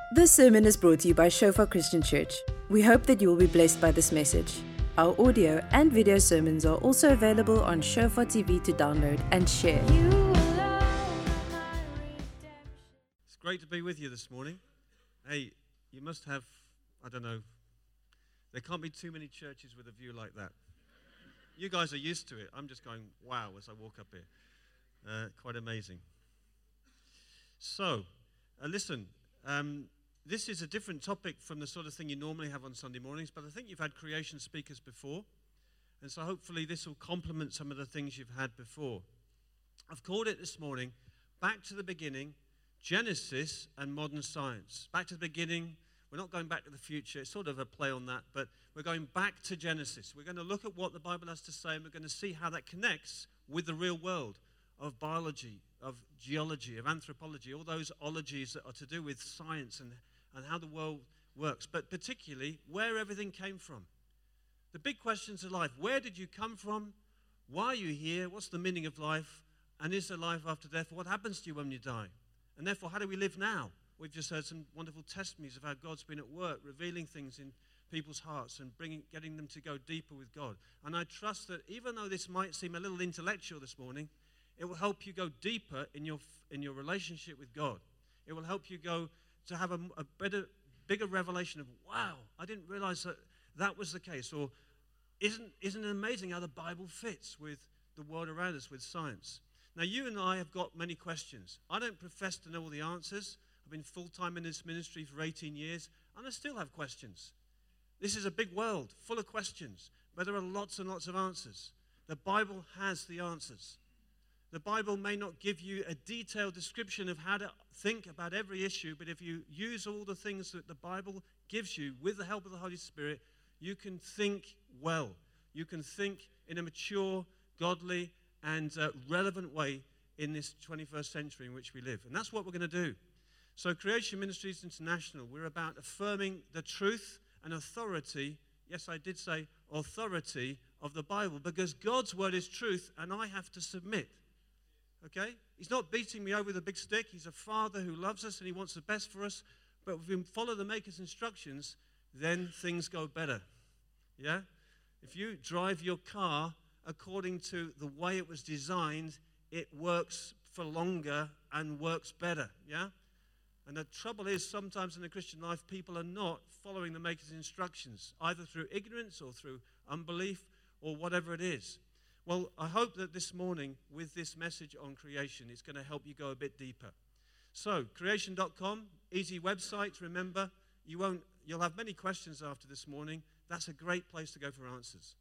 This sermon is brought to you by Shofar Christian Church. We hope that you will be blessed by this message. Our audio and video sermons are also available on Shofar TV to download and share. It's great to be with you this morning. Hey, you must have, I don't know, there can't be too many churches with a view like that. You guys are used to it. I'm just going, wow, as I walk up here. Quite amazing. So, listen, this is a different topic from the sort of thing you normally have on Sunday mornings, but I think you've had creation speakers before, and so hopefully this will complement some of the things you've had before. I've called it this morning, Back to the Beginning, Genesis and Modern Science. Back to the beginning. We're not going back to the future. It's sort of a play on that, but we're going back to Genesis. We're going to look at what the Bible has to say, and we're going to see how that connects with the real world of biology, of geology, of anthropology, all those ologies that are to do with science and how the world works, but particularly where everything came from. The big questions of life: where did you come from? Why are you here? What's the meaning of life? And is there life after death? What happens to you when you die? And therefore, how do we live now? We've just heard some wonderful testimonies of how God's been at work, revealing things in people's hearts and getting them to go deeper with God. And I trust that even though this might seem a little intellectual this morning, it will help you go deeper in your relationship with God. It will help you go to have a bigger revelation of, wow, I didn't realize that was the case. Or isn't it amazing how the Bible fits with the world around us, with science? Now, you and I have got many questions. I don't profess to know all the answers. I've been full-time in this ministry for 18 years, and I still have questions. This is a big world full of questions, but there are lots and lots of answers. The Bible has the answers. The Bible may not give you a detailed description of how to think about every issue, but if you use all the things that the Bible gives you with the help of the Holy Spirit, you can think well. You can think in a mature, godly, and relevant way in this 21st century in which we live. And that's what we're going to do. So Creation Ministries International, we're about affirming the truth and authority, yes, I did say authority, of the Bible, because God's word is truth, and I have to submit. Okay? He's not beating me over with a big stick. He's a father who loves us and he wants the best for us. But if we follow the Maker's instructions, then things go better. Yeah? If you drive your car according to the way it was designed, it works for longer and works better. Yeah? And the trouble is, sometimes in the Christian life, people are not following the Maker's instructions, either through ignorance or through unbelief or whatever it is. Well, I hope that this morning, with this message on creation, it's going to help you go a bit deeper. So, creation.com, easy website. Remember, you'll have many questions after this morning. That's a great place to go for answers.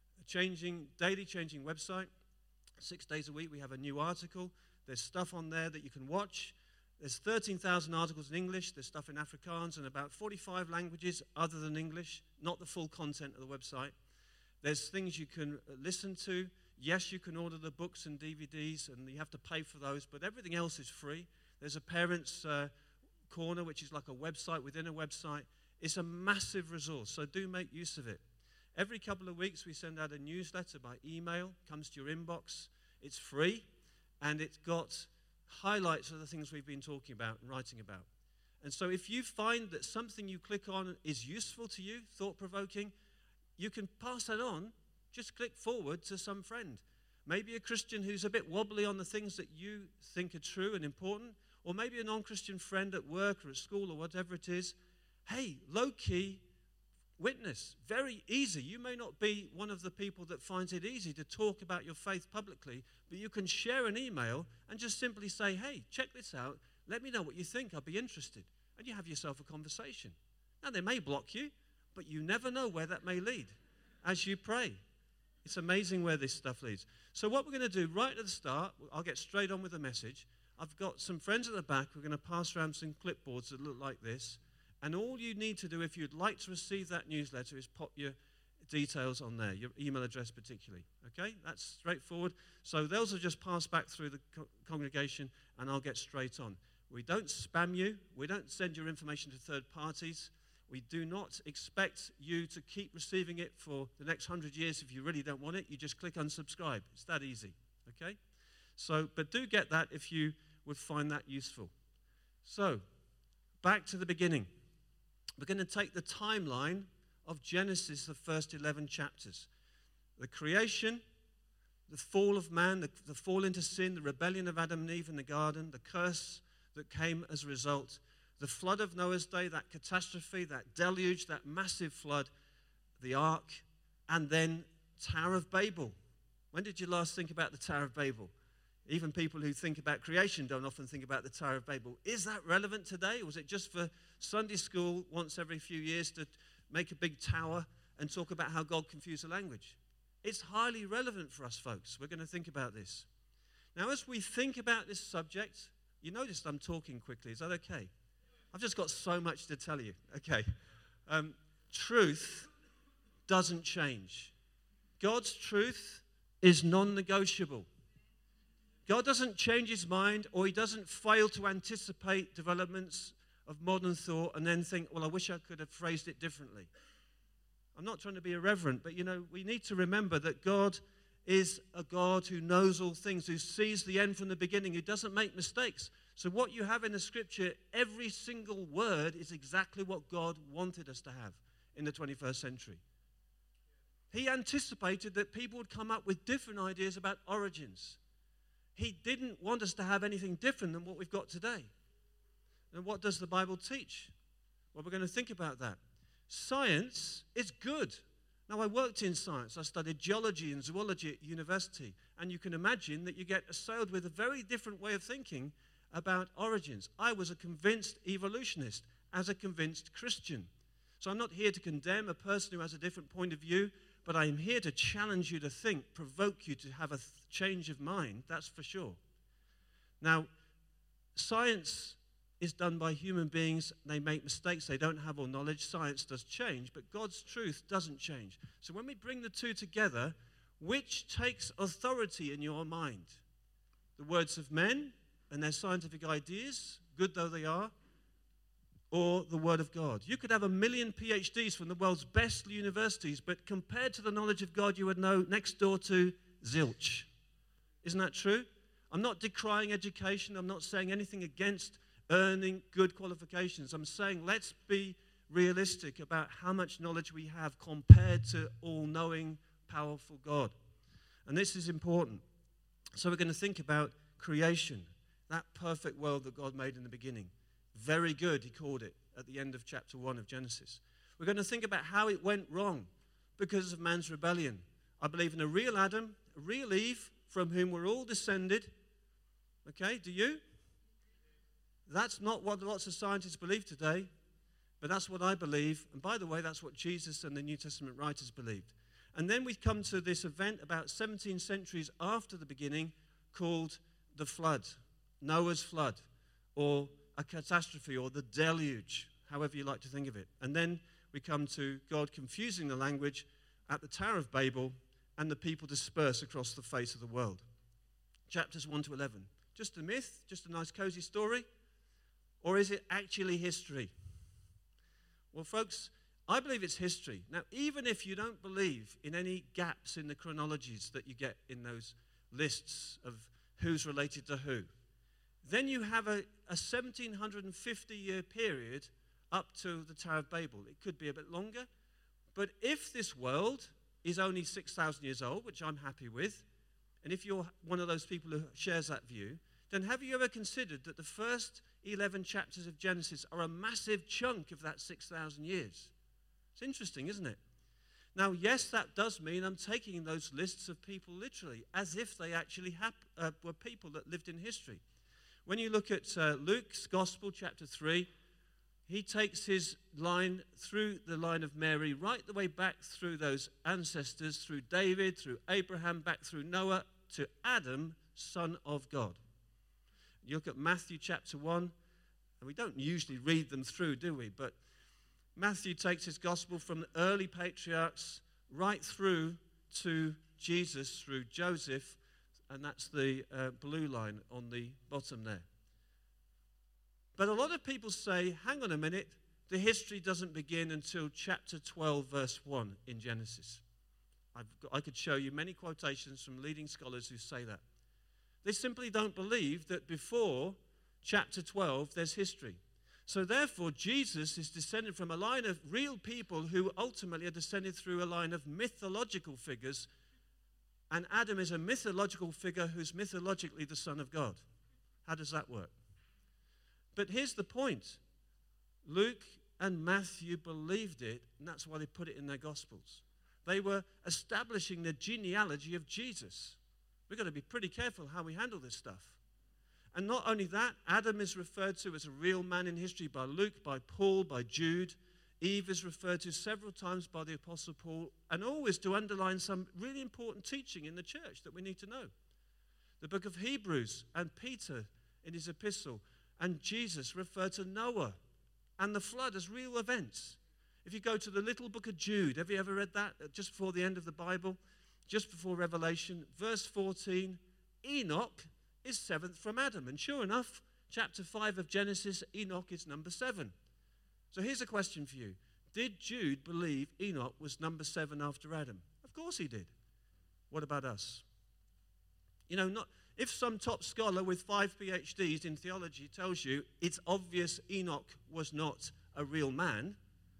Daily changing website. 6 days a week, we have a new article. There's stuff on there that you can watch. There's 13,000 articles in English. There's stuff in Afrikaans and about 45 languages other than English, not the full content of the website. There's things you can listen to. Yes, you can order the books and DVDs, and you have to pay for those, but everything else is free. There's a parents' corner, which is like a website within a website. It's a massive resource, so do make use of it. Every couple of weeks, we send out a newsletter by email. Comes to your inbox. It's free, and it's got highlights of the things we've been talking about and writing about. And so if you find that something you click on is useful to you, thought-provoking, you can pass that on. Just click forward to some friend. Maybe a Christian who's a bit wobbly on the things that you think are true and important, or maybe a non-Christian friend at work or at school or whatever it is. Hey, low-key witness. Very easy. You may not be one of the people that finds it easy to talk about your faith publicly, but you can share an email and just simply say, hey, check this out. Let me know what you think. I'll be interested. And you have yourself a conversation. Now, they may block you, but you never know where that may lead as you pray. It's amazing where this stuff leads. So what we're going to do right at the start, I'll get straight on with the message. I've got some friends at the back. We're going to pass around some clipboards that look like this. And all you need to do if you'd like to receive that newsletter is pop your details on there, your email address particularly. Okay? That's straightforward. So those will just pass back through the congregation, and I'll get straight on. We don't spam you. We don't send your information to third parties. We do not expect you to keep receiving it for the next 100 years if you really don't want it. You just click unsubscribe. It's that easy, okay? So, but do get that if you would find that useful. So, back to the beginning. We're going to take the timeline of Genesis, the first 11 chapters. The creation, the fall of man, the fall into sin, the rebellion of Adam and Eve in the garden, the curse that came as a result, the flood of Noah's day, that catastrophe, that deluge, that massive flood, the ark, and then Tower of Babel. When did you last think about the Tower of Babel? Even people who think about creation don't often think about the Tower of Babel. Is that relevant today? Or was it just for Sunday school once every few years to make a big tower and talk about how God confused the language? It's highly relevant for us, folks. We're going to think about this. Now, as we think about this subject, you noticed I'm talking quickly. Is that okay? I've just got so much to tell you. Okay. Truth doesn't change. God's truth is non-negotiable. God doesn't change his mind, or he doesn't fail to anticipate developments of modern thought and then think, well, I wish I could have phrased it differently. I'm not trying to be irreverent, but, we need to remember that God is a God who knows all things, who sees the end from the beginning, who doesn't make mistakes. So what you have in the scripture, every single word is exactly what God wanted us to have in the 21st century. He anticipated that people would come up with different ideas about origins. He didn't want us to have anything different than what we've got today. And what does the Bible teach? Well, we're going to think about that. Science is good. Now, I worked in science. I studied geology and zoology at university. And you can imagine that you get assailed with a very different way of thinking about origins. I was a convinced evolutionist as a convinced Christian. So I'm not here to condemn a person who has a different point of view, but I am here to challenge you to think, provoke you to have a change of mind, that's for sure. Now, science is done by human beings. They make mistakes. They don't have all knowledge. Science does change, but God's truth doesn't change. So when we bring the two together, which takes authority in your mind? The words of men and their scientific ideas, good though they are, or the Word of God? You could have 1 million PhDs from the world's best universities, but compared to the knowledge of God, you would know next door to zilch. Isn't that true? I'm not decrying education. I'm not saying anything against earning good qualifications. I'm saying let's be realistic about how much knowledge we have compared to all-knowing, powerful God. And this is important. So we're going to think about creation, that perfect world that God made in the beginning. Very good, he called it at the end of chapter 1 of Genesis. We're going to think about how it went wrong because of man's rebellion. I believe in a real Adam, a real Eve, from whom we're all descended. Okay, do you? That's not what lots of scientists believe today, but that's what I believe. And by the way, that's what Jesus and the New Testament writers believed. And then we come to this event about 17 centuries after the beginning called the flood, Noah's flood, or a catastrophe, or the deluge, however you like to think of it. And then we come to God confusing the language at the Tower of Babel, and the people disperse across the face of the world. Chapters 1 to 11. Just a myth? Just a nice cozy story? Or is it actually history? Well, folks, I believe it's history. Now, even if you don't believe in any gaps in the chronologies that you get in those lists of who's related to who, then you have a 1750-year period up to the Tower of Babel. It could be a bit longer. But if this world is only 6,000 years old, which I'm happy with, and if you're one of those people who shares that view, then have you ever considered that the first 11 chapters of Genesis are a massive chunk of that 6,000 years? It's interesting, isn't it? Now, yes, that does mean I'm taking those lists of people literally, as if they actually were people that lived in history. When you look at Luke's Gospel, chapter 3, he takes his line through the line of Mary, right the way back through those ancestors, through David, through Abraham, back through Noah, to Adam, son of God. You look at Matthew chapter 1, and we don't usually read them through, do we? But Matthew takes his gospel from the early patriarchs right through to Jesus, through Joseph, and that's the blue line on the bottom there. But a lot of people say, hang on a minute, the history doesn't begin until chapter 12, verse 1 in Genesis. I could show you many quotations from leading scholars who say that. They simply don't believe that before chapter 12 there's history. So therefore, Jesus is descended from a line of real people who ultimately are descended through a line of mythological figures. And Adam is a mythological figure who's mythologically the Son of God. How does that work? But here's the point. Luke and Matthew believed it, and that's why they put it in their Gospels. They were establishing the genealogy of Jesus. We've got to be pretty careful how we handle this stuff. And not only that, Adam is referred to as a real man in history by Luke, by Paul, by Jude. Eve is referred to several times by the Apostle Paul, and always to underline some really important teaching in the church that we need to know. The book of Hebrews and Peter in his epistle and Jesus refer to Noah and the flood as real events. If you go to the little book of Jude, have you ever read that just before the end of the Bible? Just before Revelation, verse 14, Enoch is seventh from Adam. And sure enough, chapter 5 of Genesis, Enoch is number 7. So here's a question for you. Did Jude believe Enoch was number 7 after Adam? Of course he did. What about us? You know, if some top scholar with 5 PhDs in theology tells you it's obvious Enoch was not a real man,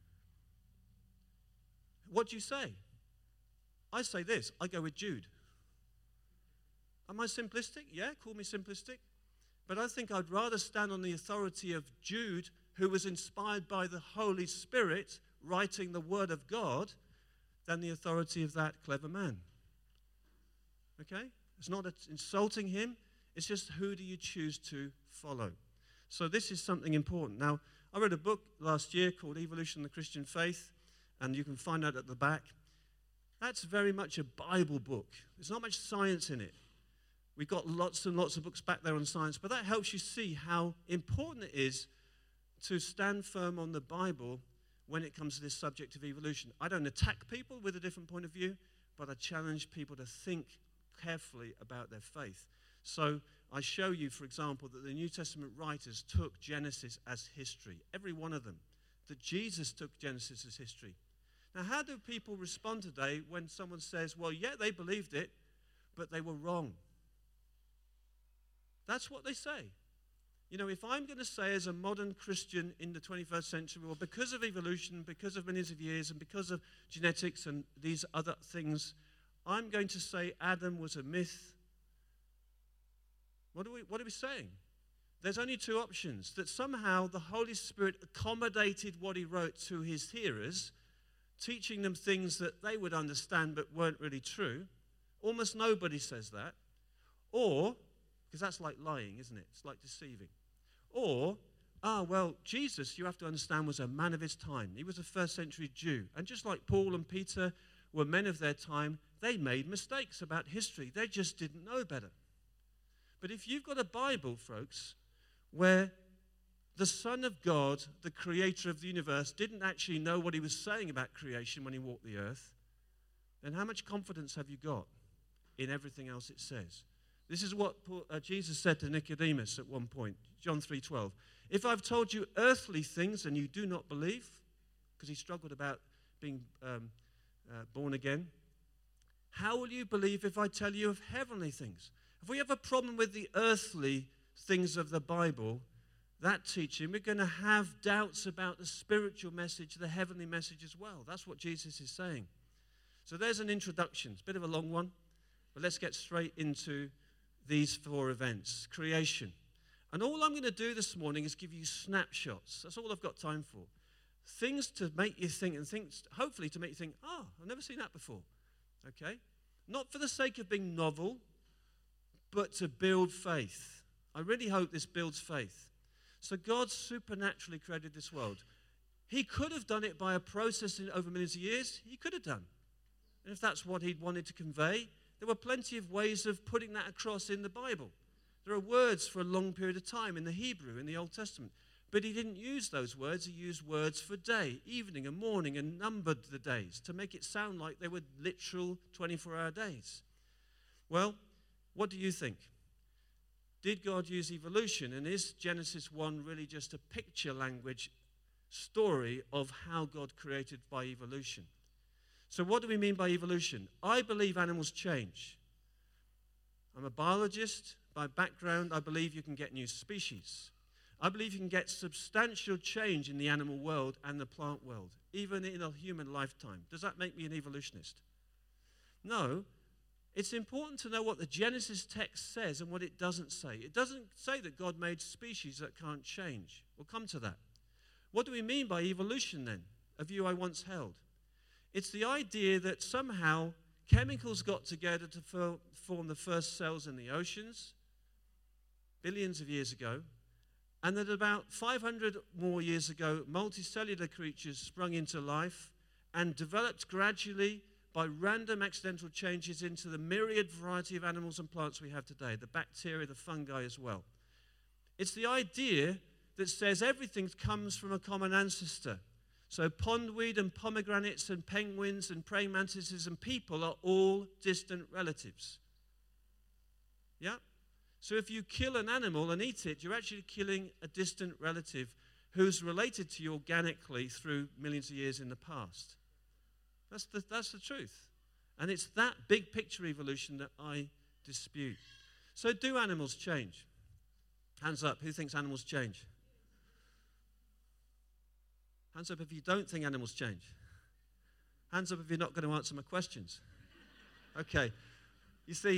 what do you say? I say this, I go with Jude. Am I simplistic? Yeah, call me simplistic. But I think I'd rather stand on the authority of Jude, who was inspired by the Holy Spirit writing the Word of God, than the authority of that clever man. Okay? It's not insulting him. It's just who do you choose to follow? So this is something important. Now, I read a book last year called Evolution of the Christian Faith, and you can find that at the back. That's very much a Bible book. There's not much science in it. We've got lots and lots of books back there on science, but that helps you see how important it is to stand firm on the Bible when it comes to this subject of evolution. I don't attack people with a different point of view, but I challenge people to think carefully about their faith. So I show you, for example, that the New Testament writers took Genesis as history, every one of them, that Jesus took Genesis as history. Now, how do people respond today when someone says, well, yeah, they believed it, but they were wrong? That's what they say. You know, if I'm going to say as a modern Christian in the 21st century, well, because of evolution, because of millions of years, and because of genetics and these other things, I'm going to say Adam was a myth. What are we saying? There's only two options. That somehow the Holy Spirit accommodated what he wrote to his hearers, teaching them things that they would understand but weren't really true. Almost nobody says that. Or, because that's like lying, isn't it? It's like deceiving. Or, well, Jesus, you have to understand, was a man of his time. He was a first century Jew. And just like Paul and Peter were men of their time, they made mistakes about history. They just didn't know better. But if you've got a Bible, folks, where the Son of God, the creator of the universe, didn't actually know what he was saying about creation when he walked the earth, then how much confidence have you got in everything else it says? This is what Jesus said to Nicodemus at one point, John 3:12. If I've told you earthly things and you do not believe, because he struggled about being born again, how will you believe if I tell you of heavenly things? If we have a problem with the earthly things of the Bible, that teaching, we're going to have doubts about the spiritual message, the heavenly message as well. That's what Jesus is saying. So there's an introduction. It's a bit of a long one, but let's get straight into these 4 events. Creation. And all I'm going to do this morning is give you snapshots. That's all I've got time for. Things to make you think, and things, hopefully to make you think, oh, I've never seen that before. Okay? Not for the sake of being novel, but to build faith. I really hope this builds faith. So God supernaturally created this world. He could have done it by a process over millions of years. He could have done. And if that's what he'd wanted to convey, there were plenty of ways of putting that across in the Bible. There are words for a long period of time in the Hebrew, in the Old Testament. But he didn't use those words. He used words for day, evening and morning, and numbered the days to make it sound like they were literal 24-hour days. Well, what do you think? Did God use evolution? And is Genesis 1 really just a picture language story of how God created by evolution? So what do we mean by evolution? I believe animals change. I'm a biologist. By background, I believe you can get new species. I believe you can get substantial change in the animal world and the plant world, even in a human lifetime. Does that make me an evolutionist? No. It's important to know what the Genesis text says and what it doesn't say. It doesn't say that God made species that can't change. We'll come to that. What do we mean by evolution then? A view I once held. It's the idea that somehow chemicals got together to form the first cells in the oceans billions of years ago, and that about 500 more years ago, multicellular creatures sprung into life and developed gradually by random accidental changes into the myriad variety of animals and plants we have today, the bacteria, the fungi as well. It's the idea that says everything comes from a common ancestor. So pondweed and pomegranates and penguins and praying mantises and people are all distant relatives. Yeah? So if you kill an animal and eat it, you're actually killing a distant relative who's related to you organically through millions of years in the past. That's the truth. And it's that big picture evolution that I dispute. So do animals change? Hands up. Who thinks animals change? Hands up if you don't think animals change. Hands up if you're not going to answer my questions. Okay. You see,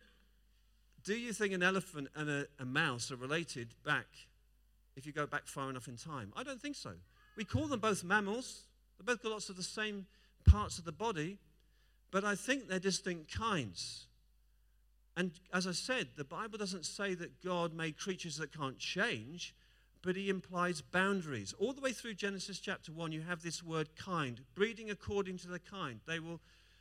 do you think an elephant and a mouse are related back, if you go back far enough in time? I don't think so. We call them both mammals. They've both got lots of the same parts of the body, but I think they're distinct kinds. And as I said, the Bible doesn't say that God made creatures that can't change, but he implies boundaries. All the way through Genesis chapter 1, you have this word kind, breeding according to the kind. They will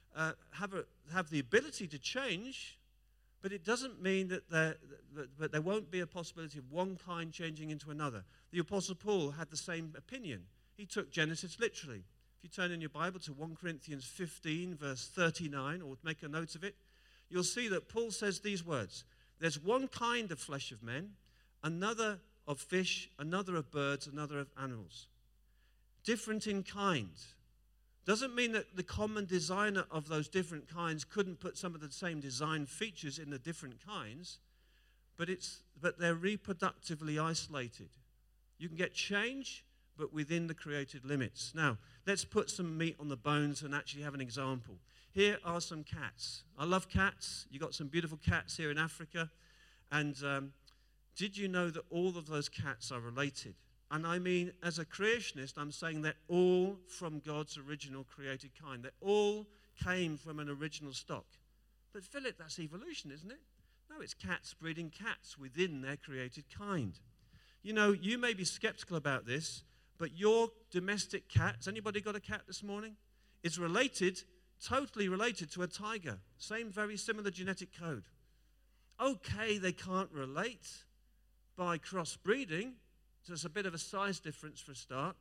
have the ability to change, but it doesn't mean that there won't be a possibility of one kind changing into another. The Apostle Paul had the same opinion. He took Genesis literally. If you turn in your Bible to 1 Corinthians 15, verse 39, or make a note of it, you'll see that Paul says these words. There's one kind of flesh of men, another of fish, another of birds, another of animals. Different in kind. Doesn't mean that the common designer of those different kinds couldn't put some of the same design features in the different kinds, but they're reproductively isolated. You can get change, but within the created limits. Now, let's put some meat on the bones and actually have an example. Here are some cats. I love cats. You've got some beautiful cats here in Africa. And did you know that all of those cats are related? And I mean, as a creationist, I'm saying they're all from God's original created kind. They all came from an original stock. But Philip, that's evolution, isn't it? No, it's cats breeding cats within their created kind. You know, you may be skeptical about this, but your domestic cat, has anybody got a cat this morning? Is related, totally related to a tiger. Same, very similar genetic code. Okay, they can't relate by crossbreeding, so it's a bit of a size difference for a start.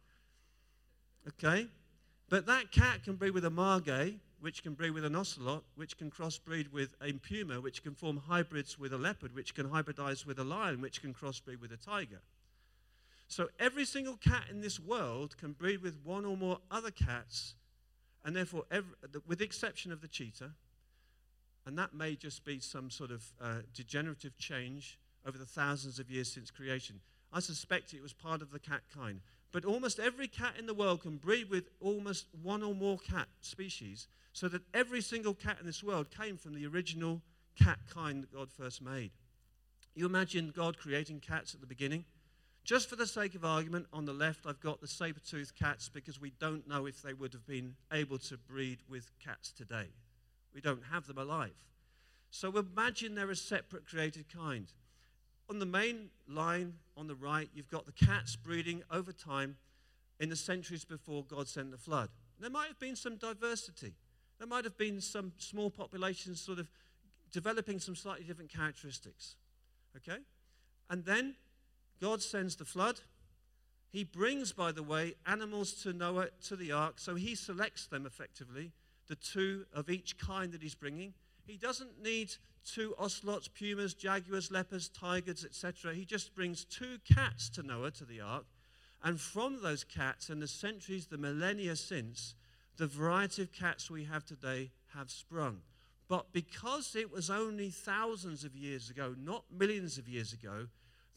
Okay, but that cat can breed with a margay, which can breed with an ocelot, which can crossbreed with a puma, which can form hybrids with a leopard, which can hybridize with a lion, which can crossbreed with a tiger. So every single cat in this world can breed with one or more other cats, and therefore, with the exception of the cheetah, and that may just be some sort of degenerative change over the thousands of years since creation. I suspect it was part of the cat kind. But almost every cat in the world can breed with almost one or more cat species, so that every single cat in this world came from the original cat kind that God first made. You imagine God creating cats at the beginning? Just for the sake of argument, on the left I've got the saber-toothed cats because we don't know if they would have been able to breed with cats today. We don't have them alive. So imagine they're a separate created kind. On the main line on the right, you've got the cats breeding over time in the centuries before God sent the flood. There might have been some diversity. There might have been some small populations sort of developing some slightly different characteristics. Okay? And then God sends the flood. He brings, by the way, animals to Noah, to the ark, so he selects them effectively, the two of each kind that he's bringing. He doesn't need 2 ocelots, pumas, jaguars, leopards, tigers, etc. He just brings 2 cats to Noah, to the ark, and from those cats, in the centuries, the millennia since, the variety of cats we have today have sprung. But because it was only thousands of years ago, not millions of years ago,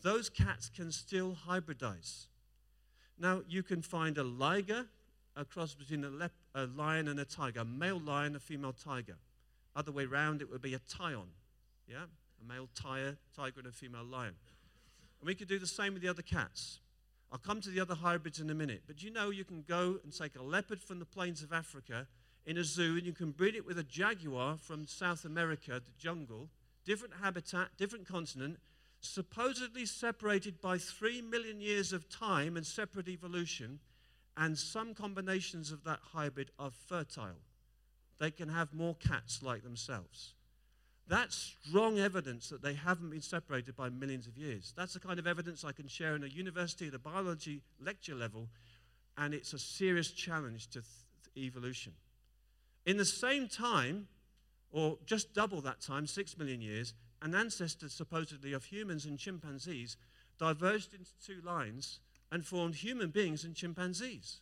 those cats can still hybridize. Now, you can find a liger, a cross between a lion and a tiger, a male lion, a female tiger. Other way round, it would be a tion, yeah? A male tiger and a female lion. And we could do the same with the other cats. I'll come to the other hybrids in a minute. But you know you can go and take a leopard from the plains of Africa in a zoo, and you can breed it with a jaguar from South America, the jungle, different habitat, different continent, supposedly separated by 3 million years of time and separate evolution, and some combinations of that hybrid are fertile. They can have more cats like themselves. That's strong evidence that they haven't been separated by millions of years. That's the kind of evidence I can share in a university at a biology lecture level, and it's a serious challenge to evolution. In the same time, or just double that time, 6 million years, an ancestor supposedly of humans and chimpanzees diverged into two lines and formed human beings and chimpanzees.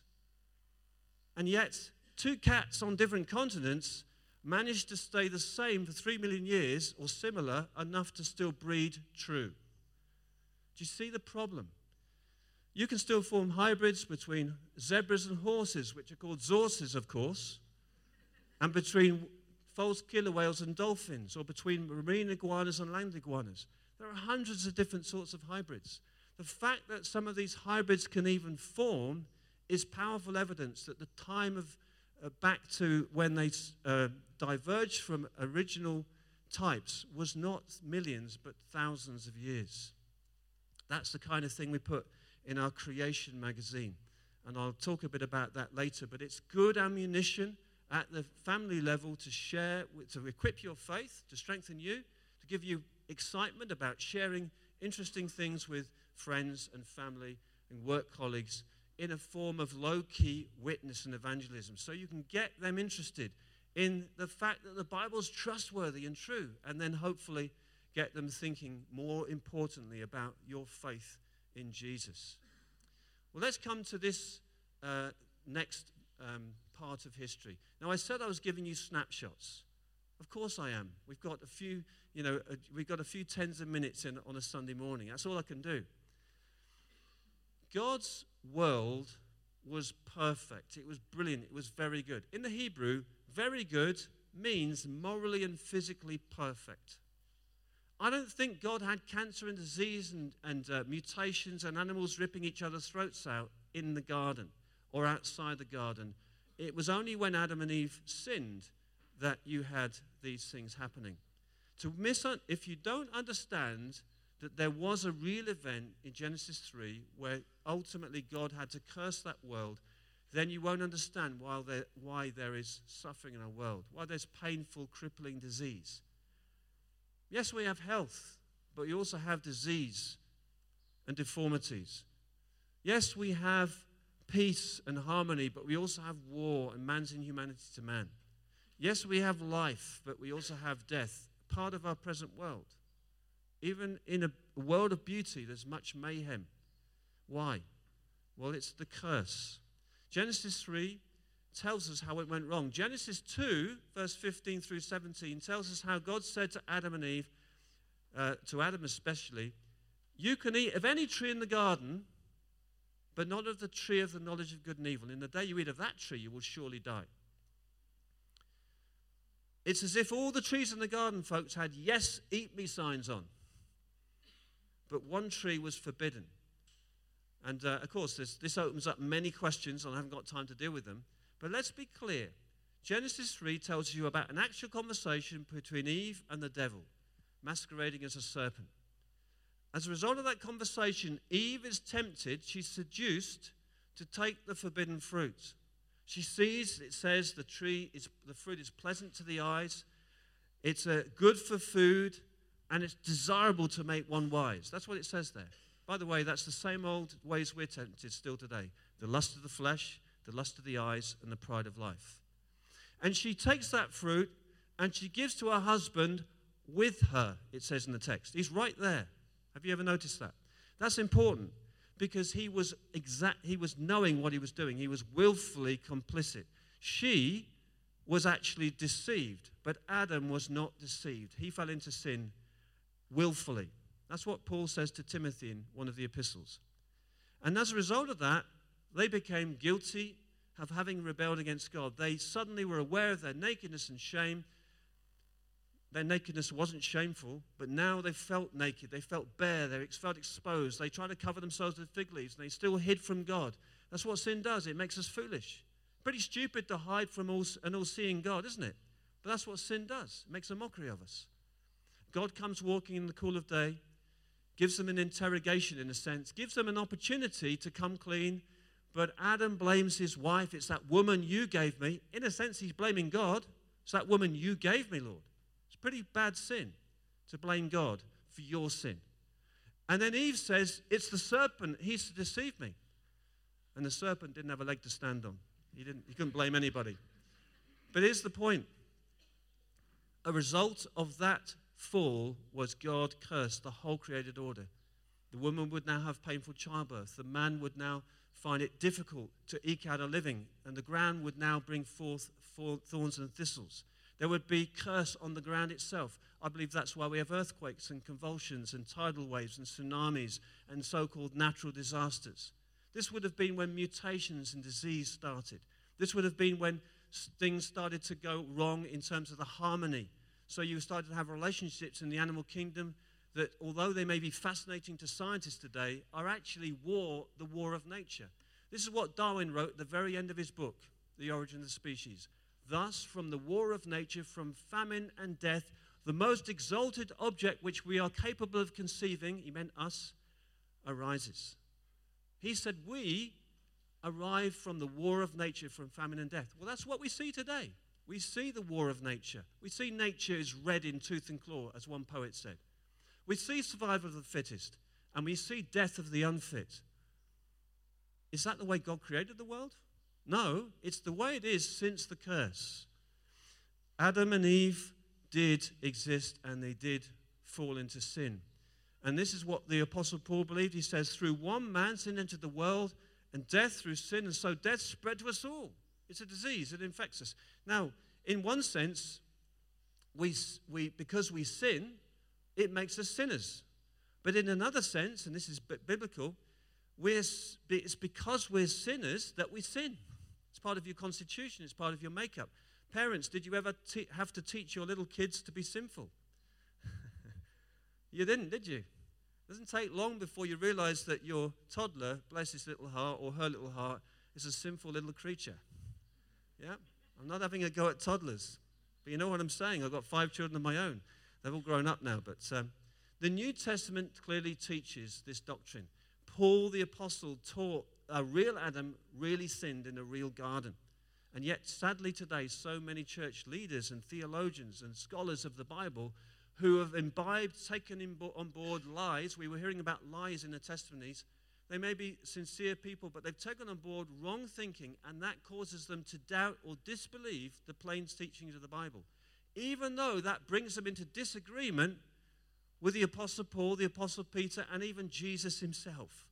And yet, two cats on different continents managed to stay the same for 3 million years, or similar, enough to still breed true. Do you see the problem? You can still form hybrids between zebras and horses, which are called zorses, of course, and between false killer whales and dolphins, or between marine iguanas and land iguanas. There are hundreds of different sorts of hybrids. The fact that some of these hybrids can even form is powerful evidence that the time of back to when they diverged from original types was not millions but thousands of years. That's the kind of thing we put in our Creation magazine, and I'll talk a bit about that later, but it's good ammunition at the family level to share, to equip your faith, to strengthen you, to give you excitement about sharing interesting things with friends and family and work colleagues in a form of low-key witness and evangelism, so you can get them interested in the fact that the Bible's trustworthy and true, and then hopefully get them thinking more importantly about your faith in Jesus. Well, let's come to this next part of history. Now, I said I was giving you snapshots. Of course I am. We've got a few, we've got a few tens of minutes on a Sunday morning. That's all I can do. God's world was perfect. It was brilliant. It was very good. In the Hebrew, very good means morally and physically perfect. I don't think God had cancer and disease and mutations and animals ripping each other's throats out in the garden or outside the garden. It was only when Adam and Eve sinned that you had these things happening. If you don't understand that there was a real event in Genesis 3 where ultimately God had to curse that world, then you won't understand why there is suffering in our world, why there's painful, crippling disease. Yes, we have health, but we also have disease and deformities. Yes, we have peace and harmony, but we also have war and man's inhumanity to man. Yes, we have life, but we also have death, part of our present world. Even in a world of beauty, there's much mayhem. Why? Well, it's the curse. Genesis 3 tells us how it went wrong. Genesis 2, verse 15 through 17, tells us how God said to Adam and Eve, to Adam especially, you can eat of any tree in the garden, but not of the tree of the knowledge of good and evil. In the day you eat of that tree, you will surely die. It's as if all the trees in the garden, folks, had yes, eat me signs on. But one tree was forbidden. And, of course, this opens up many questions, and I haven't got time to deal with them. But let's be clear. Genesis 3 tells you about an actual conversation between Eve and the devil, masquerading as a serpent. As a result of that conversation, Eve is tempted, she's seduced to take the forbidden fruit. She sees, it says, the fruit is pleasant to the eyes, it's good for food, and it's desirable to make one wise. That's what it says there. By the way, that's the same old ways we're tempted still today. The lust of the flesh, the lust of the eyes, and the pride of life. And she takes that fruit, and she gives to her husband with her, it says in the text. He's right there. Have you ever noticed that? That's important because he was knowing what he was doing. He was willfully complicit. She was actually deceived, but Adam was not deceived. He fell into sin willfully. That's what Paul says to Timothy in one of the epistles. And as a result of that, they became guilty of having rebelled against God. They suddenly were aware of their nakedness and shame. Their nakedness wasn't shameful, but now they felt naked. They felt bare. They felt exposed. They tried to cover themselves with fig leaves, and they still hid from God. That's what sin does. It makes us foolish. Pretty stupid to hide from an all-seeing God, isn't it? But that's what sin does. It makes a mockery of us. God comes walking in the cool of day, gives them an interrogation in a sense, gives them an opportunity to come clean, but Adam blames his wife. It's that woman you gave me. In a sense, he's blaming God. It's that woman you gave me, Lord. It's pretty bad sin to blame God for your sin. And then Eve says, it's the serpent. He's deceived me. And the serpent didn't have a leg to stand on. He couldn't blame anybody. But here's the point. A result of that fall was God cursed the whole created order. The woman would now have painful childbirth. The man would now find it difficult to eke out a living. And the ground would now bring forth thorns and thistles. There would be curse on the ground itself. I believe that's why we have earthquakes and convulsions and tidal waves and tsunamis and so-called natural disasters. This would have been when mutations and disease started. This would have been when things started to go wrong in terms of the harmony. So you started to have relationships in the animal kingdom that, although they may be fascinating to scientists today, are actually the war of nature. This is what Darwin wrote at the very end of his book, The Origin of the Species. Thus, from the war of nature, from famine and death, the most exalted object which we are capable of conceiving, he meant us, arises. He said we arrive from the war of nature, from famine and death. Well, that's what we see today. We see the war of nature. We see nature is red in tooth and claw, as one poet said. We see survival of the fittest, and we see death of the unfit. Is that the way God created the world? No, it's the way it is since the curse. Adam and Eve did exist, and they did fall into sin. And this is what the Apostle Paul believed. He says, through one man sin entered the world, and death through sin, and so death spread to us all. It's a disease. It infects us. Now, in one sense, because we sin, it makes us sinners. But in another sense, and this is biblical, it's because we're sinners that we sin. It's part of your constitution. It's part of your makeup. Parents, did you ever have to teach your little kids to be sinful? You didn't, did you? It doesn't take long before you realize that your toddler, bless his little heart or her little heart, is a sinful little creature. Yeah? I'm not having a go at toddlers. But you know what I'm saying? I've got 5 children of my own. They've all grown up now. But the New Testament clearly teaches this doctrine. Paul the apostle taught a real Adam really sinned in a real garden. And yet, sadly today, so many church leaders and theologians and scholars of the Bible who have imbibed, taken on board lies. We were hearing about lies in the testimonies. They may be sincere people, but they've taken on board wrong thinking, and that causes them to doubt or disbelieve the plain teachings of the Bible, even though that brings them into disagreement with the Apostle Paul, the Apostle Peter, and even Jesus himself.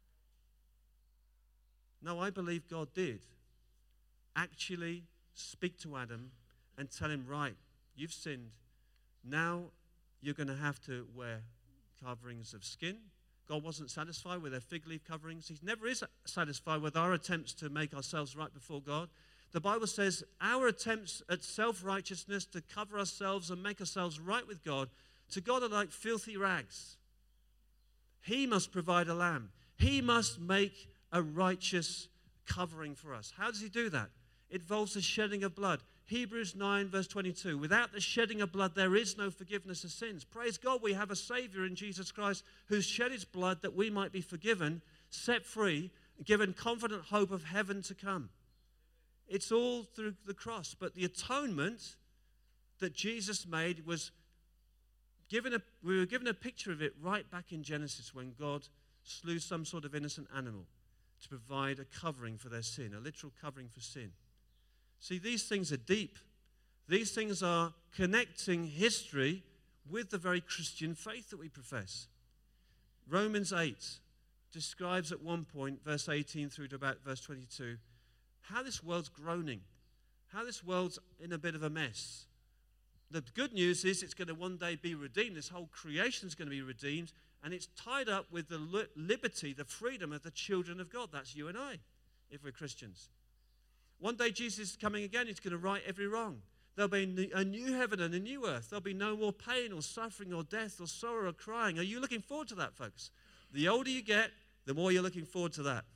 No, I believe God did actually speak to Adam and tell him, right, you've sinned. Now you're going to have to wear coverings of skin. God wasn't satisfied with their fig leaf coverings. He never is satisfied with our attempts to make ourselves right before God. The Bible says our attempts at self-righteousness to cover ourselves and make ourselves right with God, to God are like filthy rags. He must provide a lamb. He must make a righteous covering for us. How does he do that? It involves the shedding of blood. Hebrews 9 verse 22. Without the shedding of blood, there is no forgiveness of sins. Praise God, we have a Savior in Jesus Christ who's shed his blood that we might be forgiven, set free, given confident hope of heaven to come. It's all through the cross. But the atonement that Jesus made was we were given a picture of it right back in Genesis when God slew some sort of innocent animal to provide a covering for their sin, a literal covering for sin. See, these things are deep. These things are connecting history with the very Christian faith that we profess. Romans 8 describes at one point, verse 18 through to about verse 22, how this world's groaning, how this world's in a bit of a mess. The good news is it's going to one day be redeemed. This whole creation is going to be redeemed, And it's tied up with the liberty, the freedom of the children of God. That's you and I, if we're Christians. One day Jesus is coming again. He's going to right every wrong. There'll be a new heaven and a new earth. There'll be no more pain or suffering or death or sorrow or crying. Are you looking forward to that, folks? The older you get, the more you're looking forward to that.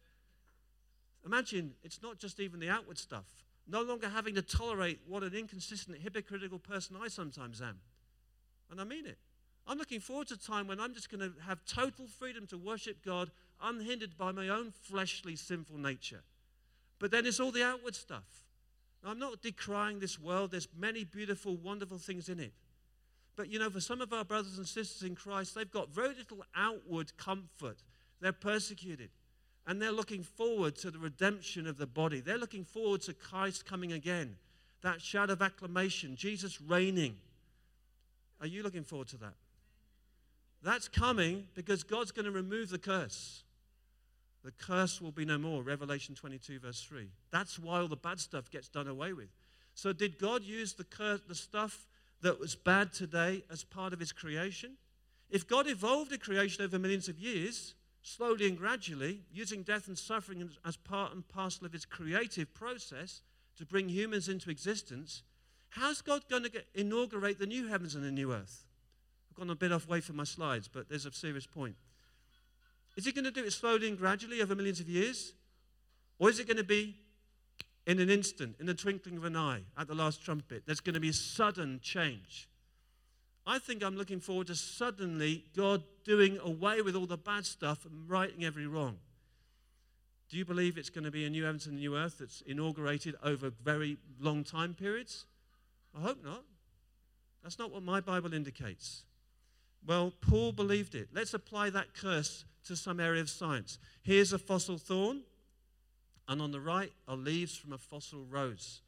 Imagine, it's not just even the outward stuff. No longer having to tolerate what an inconsistent, hypocritical person I sometimes am. And I mean it. I'm looking forward to a time when I'm just going to have total freedom to worship God unhindered by my own fleshly, sinful nature. But then it's all the outward stuff. Now, I'm not decrying this world. There's many beautiful, wonderful things in it. But, you know, for some of our brothers and sisters in Christ, they've got very little outward comfort. They're persecuted. And they're looking forward to the redemption of the body. They're looking forward to Christ coming again. That shout of acclamation, Jesus reigning. Are you looking forward to that? That's coming because God's going to remove the curse. The curse will be no more. Revelation 22, verse 3. That's why all the bad stuff gets done away with. So did God use the stuff that was bad today as part of his creation? If God evolved a creation over millions of years, slowly and gradually, using death and suffering as part and parcel of his creative process to bring humans into existence, how's God going to inaugurate the new heavens and the new earth? I've gone a bit off way from my slides, but there's a serious point. Is he going to do it slowly and gradually over millions of years? Or is it going to be in an instant, in the twinkling of an eye, at the last trumpet? There's going to be a sudden change. I think I'm looking forward to suddenly God doing away with all the bad stuff and righting every wrong. Do you believe it's going to be a new heavens and a new earth that's inaugurated over very long time periods? I hope not. That's not what my Bible indicates. Well, Paul believed it. Let's apply that curse to some area of science. Here's a fossil thorn, and on the right are leaves from a fossil rose,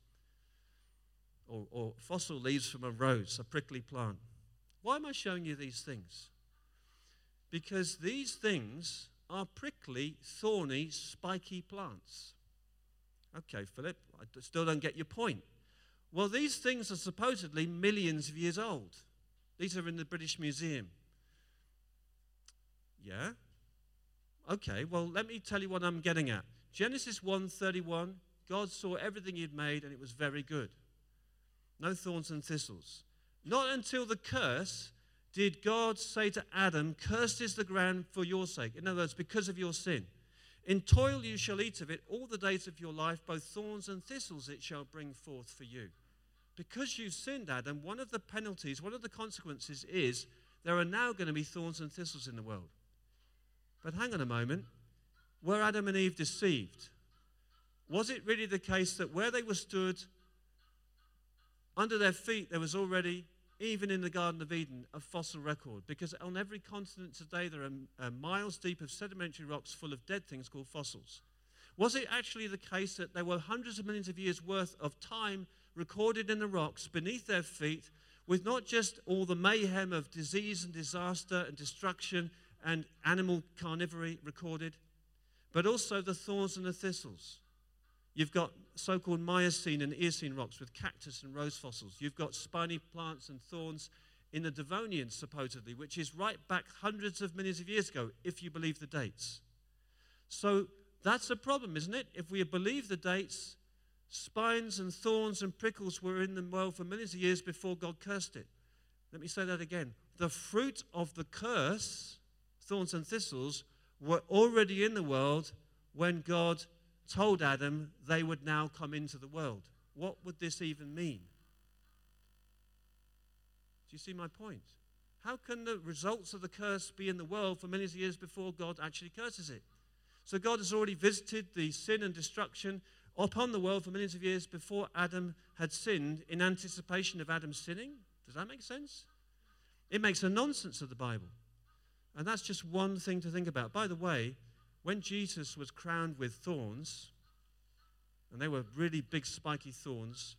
or fossil leaves from a rose, a prickly plant. Why am I showing you these things? Because these things are prickly, thorny, spiky plants. Okay, Philip, I still don't get your point. Well, these things are supposedly millions of years old. These are in the British Museum. Yeah? Okay, well, let me tell you what I'm getting at. Genesis 1:31, God saw everything he'd made and it was very good. No thorns and thistles. Not until the curse did God say to Adam, "Cursed is the ground for your sake." In other words, because of your sin. "In toil you shall eat of it all the days of your life, both thorns and thistles it shall bring forth for you." Because you've sinned, Adam, one of the penalties, one of the consequences is there are now going to be thorns and thistles in the world. But hang on a moment. Were Adam and Eve deceived? Was it really the case that where they were stood, under their feet, there was already, even in the Garden of Eden, a fossil record? Because on every continent today, there are miles deep of sedimentary rocks full of dead things called fossils. Was it actually the case that there were hundreds of millions of years' worth of time recorded in the rocks beneath their feet, with not just all the mayhem of disease and disaster and destruction and animal carnivory recorded, but also the thorns and the thistles? You've got so-called Miocene and Eocene rocks with cactus and rose fossils. You've got spiny plants and thorns in the Devonian, supposedly, which is right back hundreds of millions of years ago, if you believe the dates. So that's a problem, isn't it? If we believe the dates, spines and thorns and prickles were in the world for millions of years before God cursed it. Let me say that again. The fruit of the curse, thorns and thistles, were already in the world when God told Adam they would now come into the world. What would this even mean? Do you see my point? How can the results of the curse be in the world for millions of years before God actually curses it? So God has already visited the sin and destruction upon the world for millions of years before Adam had sinned, in anticipation of Adam sinning. Does that make sense? It makes a nonsense of the Bible. And that's just one thing to think about. By the way, when Jesus was crowned with thorns, and they were really big spiky thorns,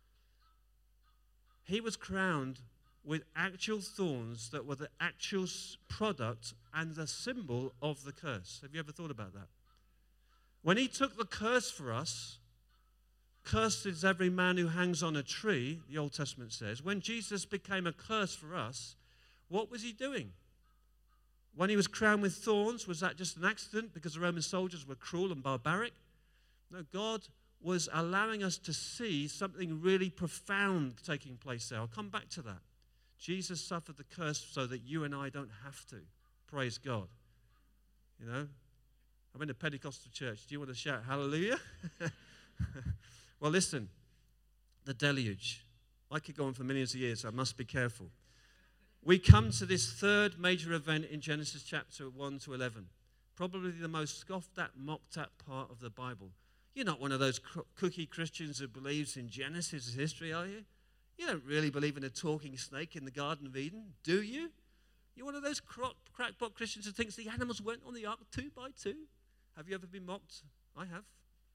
he was crowned with actual thorns that were the actual product and the symbol of the curse. Have you ever thought about that? When he took the curse for us, cursed is every man who hangs on a tree, the Old Testament says. When Jesus became a curse for us, what was he doing? When he was crowned with thorns, was that just an accident because the Roman soldiers were cruel and barbaric? No, God was allowing us to see something really profound taking place there. I'll come back to that. Jesus suffered the curse so that you and I don't have to. Praise God. You know, I'm in a Pentecostal church. Do you want to shout hallelujah? Well, listen, the deluge. I could go on for millions of years, so I must be careful. We come to this third major event in Genesis chapter 1 to 11. Probably the most scoffed at, mocked at part of the Bible. You're not one of those cookie Christians who believes in Genesis history, are you? You don't really believe in a talking snake in the Garden of Eden, do you? You're one of those crackpot Christians who thinks the animals went on the ark 2 by 2. Have you ever been mocked? I have.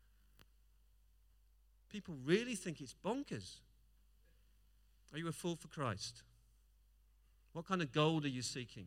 People really think it's bonkers. Are you a fool for Christ? What kind of gold are you seeking?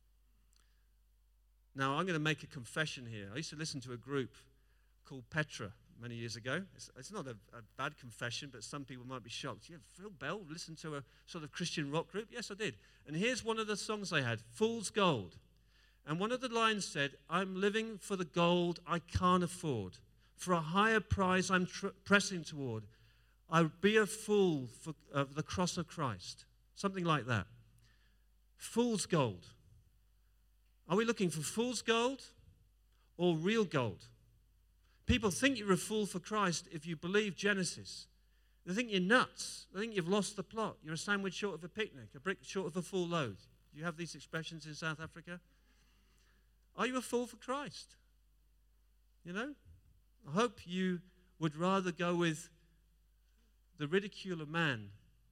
Now, I'm going to make a confession here. I used to listen to a group called Petra many years ago. It's not a bad confession, but some people might be shocked. Yeah, Phil Bell listened to a sort of Christian rock group? Yes, I did. And here's one of the songs they had, Fool's Gold. And one of the lines said, I'm living for the gold I can't afford. For a higher prize I'm pressing toward. I'd be a fool for the cross of Christ. Something like that. Fool's gold. Are we looking for fool's gold or real gold? People think you're a fool for Christ if you believe Genesis. They think you're nuts. They think you've lost the plot. You're a sandwich short of a picnic, a brick short of a full load. Do you have these expressions in South Africa? Are you a fool for Christ? You know? I hope you would rather go with the ridicule of man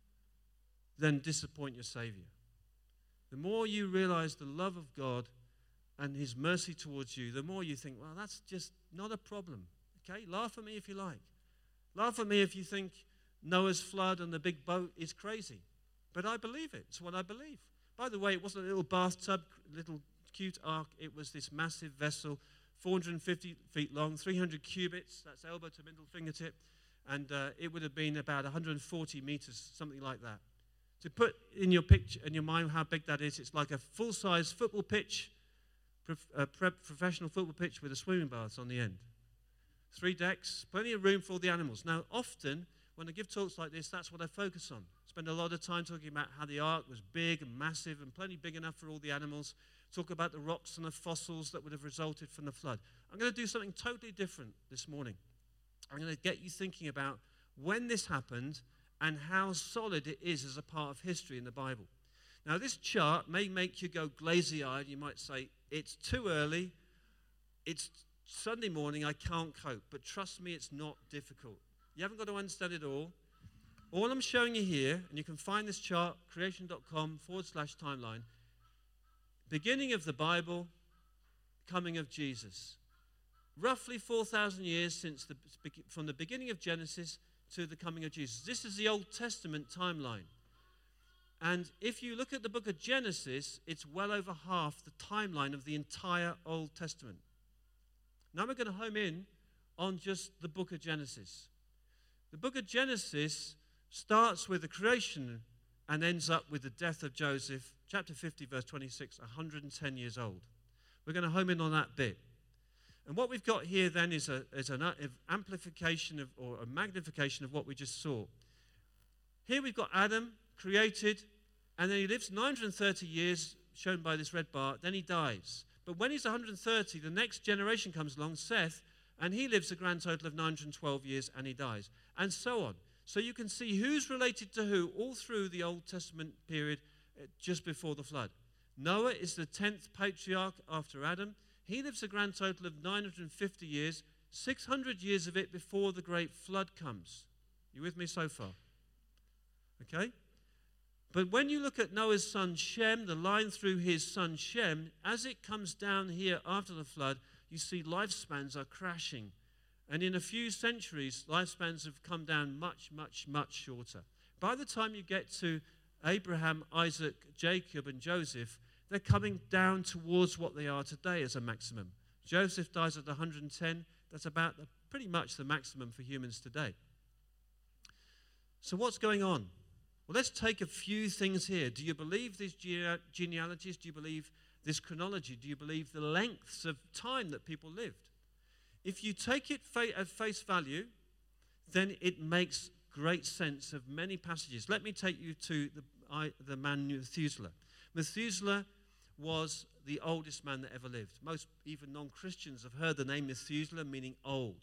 than disappoint your Savior. The more you realize the love of God and his mercy towards you, the more you think, well, that's just not a problem. Okay? Laugh at me if you like. Laugh at me if you think Noah's flood and the big boat is crazy. But I believe it. It's what I believe. By the way, it wasn't a little bathtub, little cute ark. It was this massive vessel, 450 feet long, 300 cubits. That's elbow to middle fingertip. And it would have been about 140 meters, something like that. To put in your picture, in your mind how big that is, it's like a full-size football pitch, professional football pitch with a swimming bath on the end. 3 decks, plenty of room for all the animals. Now, often, when I give talks like this, that's what I focus on. Spend a lot of time talking about how the ark was big and massive and plenty big enough for all the animals. Talk about the rocks and the fossils that would have resulted from the flood. I'm going to do something totally different this morning. I'm going to get you thinking about when this happened and how solid it is as a part of history in the Bible. Now, this chart may make you go glazy-eyed. You might say, it's too early. It's Sunday morning. I can't cope. But trust me, it's not difficult. You haven't got to understand it all. All I'm showing you here, and you can find this chart, creation.com/timeline, beginning of the Bible, coming of Jesus. Roughly 4,000 years from the beginning of Genesis to the coming of Jesus. This is the Old Testament timeline. And if you look at the book of Genesis, it's well over half the timeline of the entire Old Testament. Now we're going to home in on just the book of Genesis. The book of Genesis starts with the creation and ends up with the death of Joseph, chapter 50, verse 26, 110 years old. We're going to home in on that bit. And what we've got here then is an amplification or a magnification of what we just saw. Here we've got Adam created, and then he lives 930 years, shown by this red bar, then he dies. But when he's 130, the next generation comes along, Seth, and he lives a grand total of 912 years, and he dies. And so on. So you can see who's related to who all through the Old Testament period just before the flood. Noah is the 10th patriarch after Adam. He lives a grand total of 950 years, 600 years of it before the great flood comes. You with me so far? Okay? But when you look at Noah's son Shem, the line through his son Shem, as it comes down here after the flood, you see lifespans are crashing. And in a few centuries, lifespans have come down much, much, much shorter. By the time you get to Abraham, Isaac, Jacob, and Joseph, they're coming down towards what they are today as a maximum. Joseph dies at 110. That's about pretty much the maximum for humans today. So what's going on? Well, let's take a few things here. Do you believe these genealogies? Do you believe this chronology? Do you believe the lengths of time that people lived? If you take it at face value, then it makes great sense of many passages. Let me take you to the man Methuselah. Methuselah was the oldest man that ever lived. Most, even non-Christians, have heard the name Methuselah, meaning old.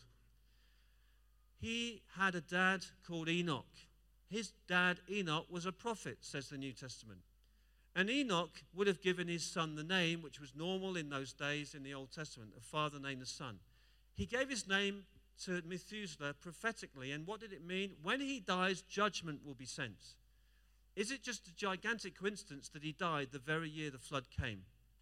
He had a dad called Enoch. His dad, Enoch, was a prophet, says the New Testament. And Enoch would have given his son the name, which was normal in those days in the Old Testament. A father named the son. He gave his name to Methuselah prophetically. And what did it mean? When he dies, judgment will be sent. Is it just a gigantic coincidence that he died the very year the flood came?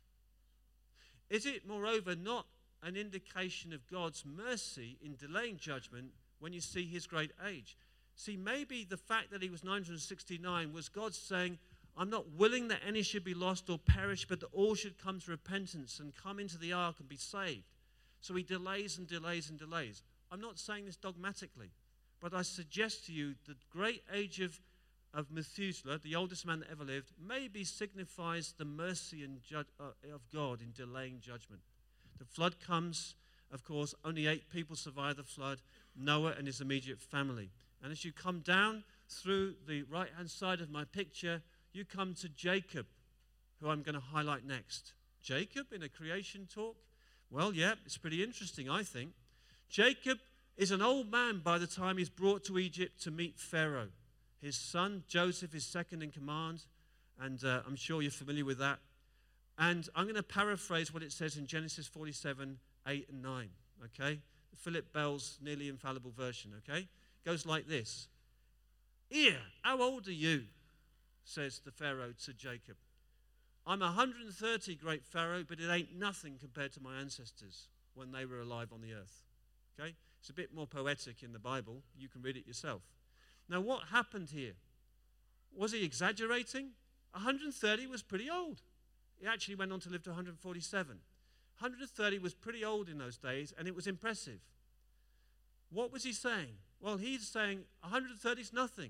Is it, moreover, not an indication of God's mercy in delaying judgment when you see his great age? See, maybe the fact that he was 969 was God saying, I'm not willing that any should be lost or perish, but that all should come to repentance and come into the ark and be saved. So he delays and delays and delays. I'm not saying this dogmatically, but I suggest to you the great age of Methuselah, the oldest man that ever lived, maybe signifies the mercy of God in delaying judgment. The flood comes, of course, only 8 people survive the flood, Noah and his immediate family. And as you come down through the right-hand side of my picture, you come to Jacob, who I'm going to highlight next. Jacob in a creation talk? Well, yeah, it's pretty interesting, I think. Jacob is an old man by the time he's brought to Egypt to meet Pharaoh. His son, Joseph, is second in command, and I'm sure you're familiar with that. And I'm going to paraphrase what it says in Genesis 47, 8 and 9, okay? Philip Bell's nearly infallible version, okay? It goes like this. Here, how old are you? Says the Pharaoh to Jacob. I'm 130, great Pharaoh, but it ain't nothing compared to my ancestors when they were alive on the earth. Okay? It's a bit more poetic in the Bible. You can read it yourself. Now, what happened here? Was he exaggerating? 130 was pretty old. He actually went on to live to 147. 130 was pretty old in those days, and it was impressive. What was he saying? Well, he's saying 130 is nothing.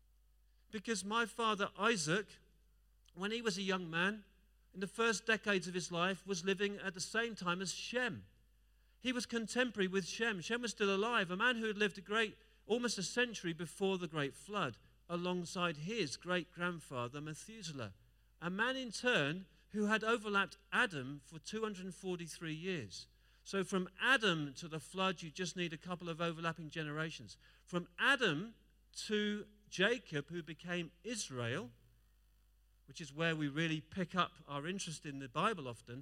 Because my father Isaac, when he was a young man, in the first decades of his life, was living at the same time as Shem. He was contemporary with Shem. Shem was still alive, a man who had lived almost a century before the great flood, alongside his great-grandfather Methuselah, a man in turn who had overlapped Adam for 243 years. So from Adam to the flood, you just need a couple of overlapping generations. From Adam to Jacob, who became Israel, which is where we really pick up our interest in the Bible often,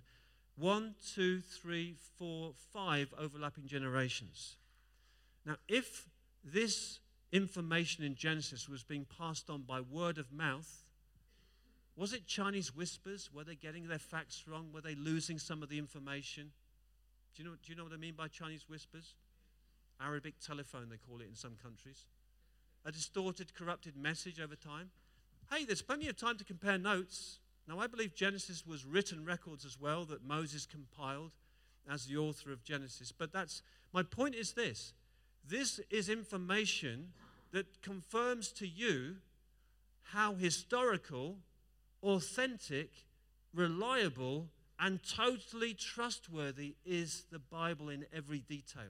1, 2, 3, 4, 5 overlapping generations. Now, if this information in Genesis was being passed on by word of mouth, was it Chinese whispers? Were they getting their facts wrong? Were they losing some of the information? Do you know what I mean by Chinese whispers? Arabic telephone, they call it in some countries. A distorted, corrupted message over time. Hey, there's plenty of time to compare notes. Now, I believe Genesis was written records as well that Moses compiled as the author of Genesis. But my point is this. This is information that confirms to you how historical, authentic, reliable, and totally trustworthy is the Bible in every detail.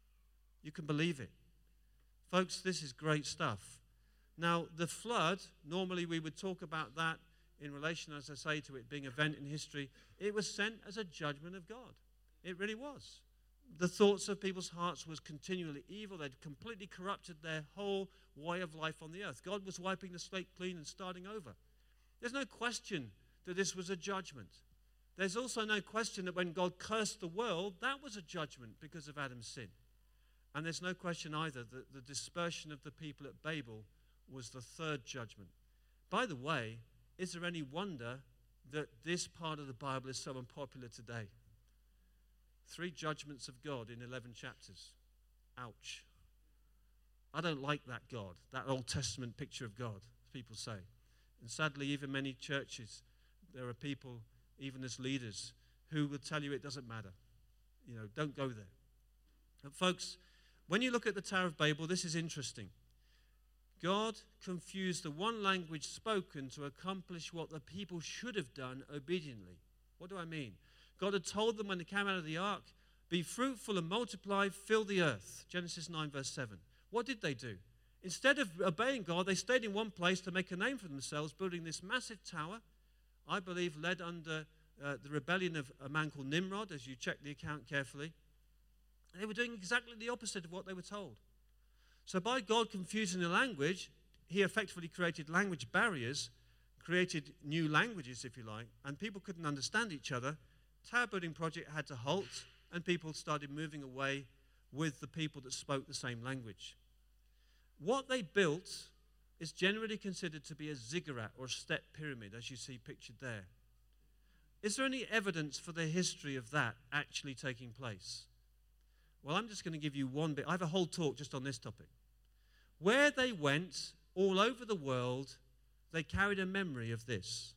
You can believe it. Folks, this is great stuff. Now, the flood, normally we would talk about that in relation, as I say, to it being an event in history. It was sent as a judgment of God. It really was. The thoughts of people's hearts was continually evil. They'd completely corrupted their whole way of life on the earth. God was wiping the slate clean and starting over. There's no question that this was a judgment. There's also no question that when God cursed the world, that was a judgment because of Adam's sin. And there's no question either that the dispersion of the people at Babel was the third judgment. By the way, is there any wonder that this part of the Bible is so unpopular today? 3 judgments of God in 11 chapters. Ouch. I don't like that God, that Old Testament picture of God, as people say. And sadly, even many churches, there are people, even as leaders, who will tell you it doesn't matter. Don't go there. And folks, when you look at the Tower of Babel, this is interesting. God confused the one language spoken to accomplish what the people should have done obediently. What do I mean? God had told them when they came out of the ark, be fruitful and multiply, fill the earth. Genesis 9 verse 7. What did they do? Instead of obeying God, they stayed in one place to make a name for themselves, building this massive tower, I believe led under the rebellion of a man called Nimrod, as you check the account carefully. They were doing exactly the opposite of what they were told. So by God confusing the language, he effectively created language barriers, created new languages, if you like, and people couldn't understand each other. Tower building project had to halt, and people started moving away with the people that spoke the same language. What they built is generally considered to be a ziggurat or a step pyramid, as you see pictured there. Is there any evidence for the history of that actually taking place? Well, I'm just going to give you one bit. I have a whole talk just on this topic. Where they went all over the world, they carried a memory of this.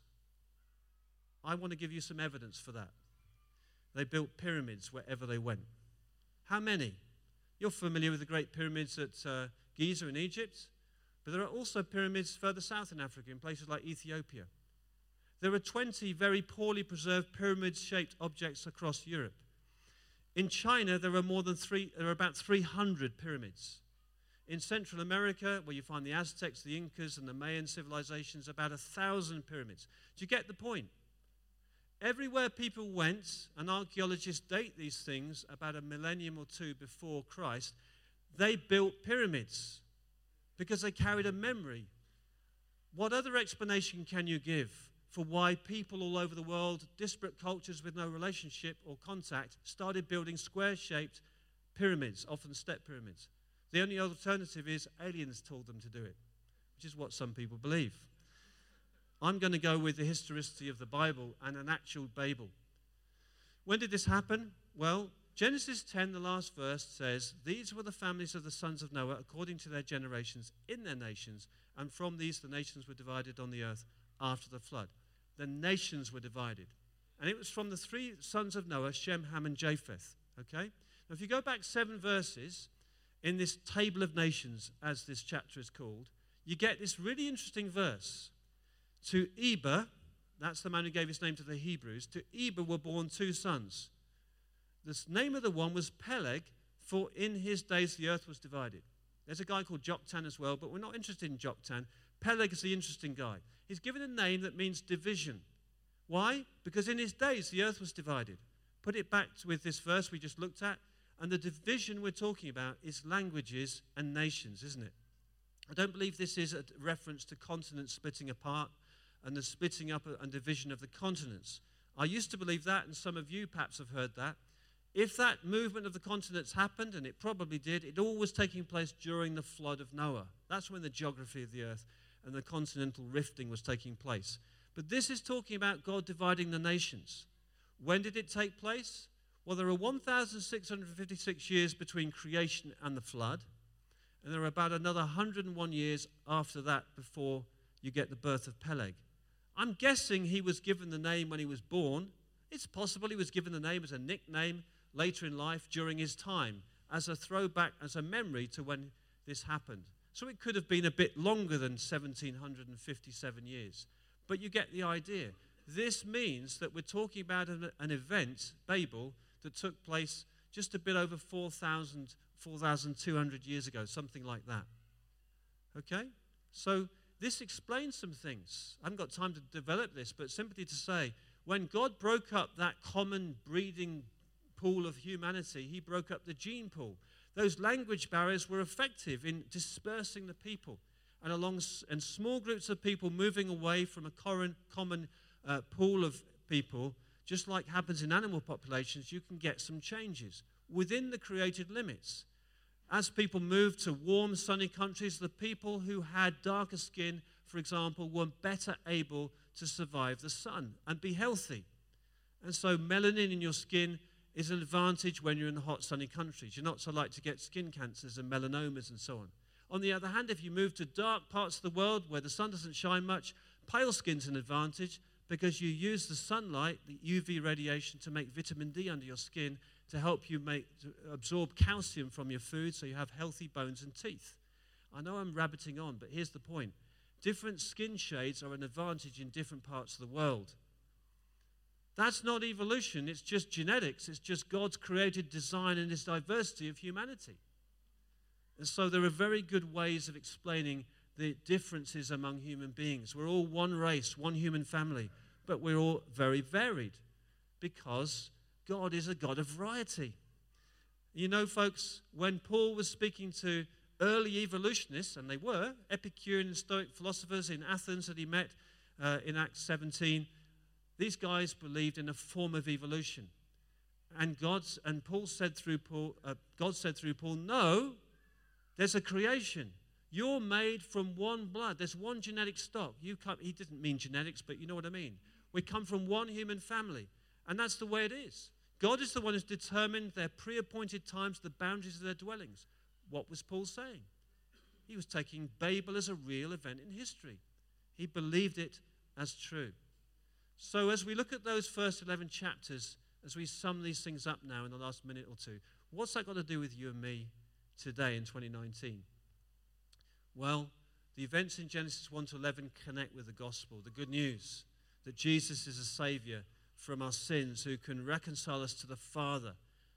I want to give you some evidence for that. They built pyramids wherever they went. How many? You're familiar with the great pyramids at Giza in Egypt, but there are also pyramids further south in Africa, in places like Ethiopia. There are 20 very poorly preserved pyramid-shaped objects across Europe. In China, there are about 300 pyramids. In Central America, where you find the Aztecs, the Incas, and the Mayan civilizations, about 1,000 pyramids. Do you get the point? Everywhere people went, and archaeologists date these things about a millennium or two before Christ, they built pyramids because they carried a memory. What other explanation can you give for why people all over the world, disparate cultures with no relationship or contact, started building square-shaped pyramids, often step pyramids? The only alternative is aliens told them to do it, which is what some people believe. I'm going to go with the historicity of the Bible and an actual Babel. When did this happen? Well, Genesis 10, the last verse, says, these were the families of the sons of Noah according to their generations in their nations, and from these the nations were divided on the earth after the flood. The nations were divided. And it was from the three sons of Noah, Shem, Ham, and Japheth. Okay? Now, if you go back 7 verses in this table of nations, as this chapter is called, you get this really interesting verse. To Eber, that's the man who gave his name to the Hebrews, to Eber were born 2 sons. The name of the one was Peleg, for in his days the earth was divided. There's a guy called Joktan as well, but we're not interested in Joktan. Peleg is the interesting guy. He's given a name that means division. Why? Because in his days the earth was divided. Put it back with this verse we just looked at, and the division we're talking about is languages and nations, isn't it? I don't believe this is a reference to continents splitting apart and the splitting up and division of the continents. I used to believe that, and some of you perhaps have heard that. If that movement of the continents happened, and it probably did, it all was taking place during the flood of Noah. That's when the geography of the earth and the continental rifting was taking place. But this is talking about God dividing the nations. When did it take place? Well, there are 1,656 years between creation and the flood, and there are about another 101 years after that before you get the birth of Peleg. I'm guessing he was given the name when he was born. It's possible he was given the name as a nickname later in life during his time, as a throwback, as a memory to when this happened. So it could have been a bit longer than 1,757 years. But you get the idea. This means that we're talking about an event, Babel, that took place just a bit over 4,200 years ago, something like that. Okay? So this explains some things. I haven't got time to develop this, but simply to say, when God broke up that common breeding pool of humanity, he broke up the gene pool. Those language barriers were effective in dispersing the people and small groups of people moving away from a common pool of people. Just like happens in animal populations, you can get some changes within the created limits. As people moved to warm, sunny countries, the people who had darker skin, for example, were better able to survive the sun and be healthy. And so melanin in your skin is an advantage when you're in the hot, sunny countries. You're not so likely to get skin cancers and melanomas and so on. On the other hand, if you move to dark parts of the world where the sun doesn't shine much, pale skin's an advantage because you use the sunlight, the UV radiation, to make vitamin D under your skin to help you absorb calcium from your food so you have healthy bones and teeth. I know I'm rabbiting on, but here's the point. Different skin shades are an advantage in different parts of the world. That's not evolution. It's just genetics. It's just God's created design and His diversity of humanity. And so there are very good ways of explaining the differences among human beings. We're all one race, one human family, but we're all very varied because God is a God of variety. You know, folks, when Paul was speaking to early evolutionists, and they were, Epicurean and Stoic philosophers in Athens that he met in Acts 17, these guys believed in a form of evolution. And God said through Paul, no, there's a creation. You're made from one blood. There's one genetic stock. He didn't mean genetics, but you know what I mean. We come from one human family, and that's the way it is. God is the one who's determined their pre-appointed times, the boundaries of their dwellings. What was Paul saying? He was taking Babel as a real event in history. He believed it as true. So as we look at those first 11 chapters, as we sum these things up now in the last minute or two, what's that got to do with you and me today in 2019? Well, the events in Genesis 1 to 11 connect with the gospel, the good news that Jesus is a Savior from our sins, who can reconcile us to the Father,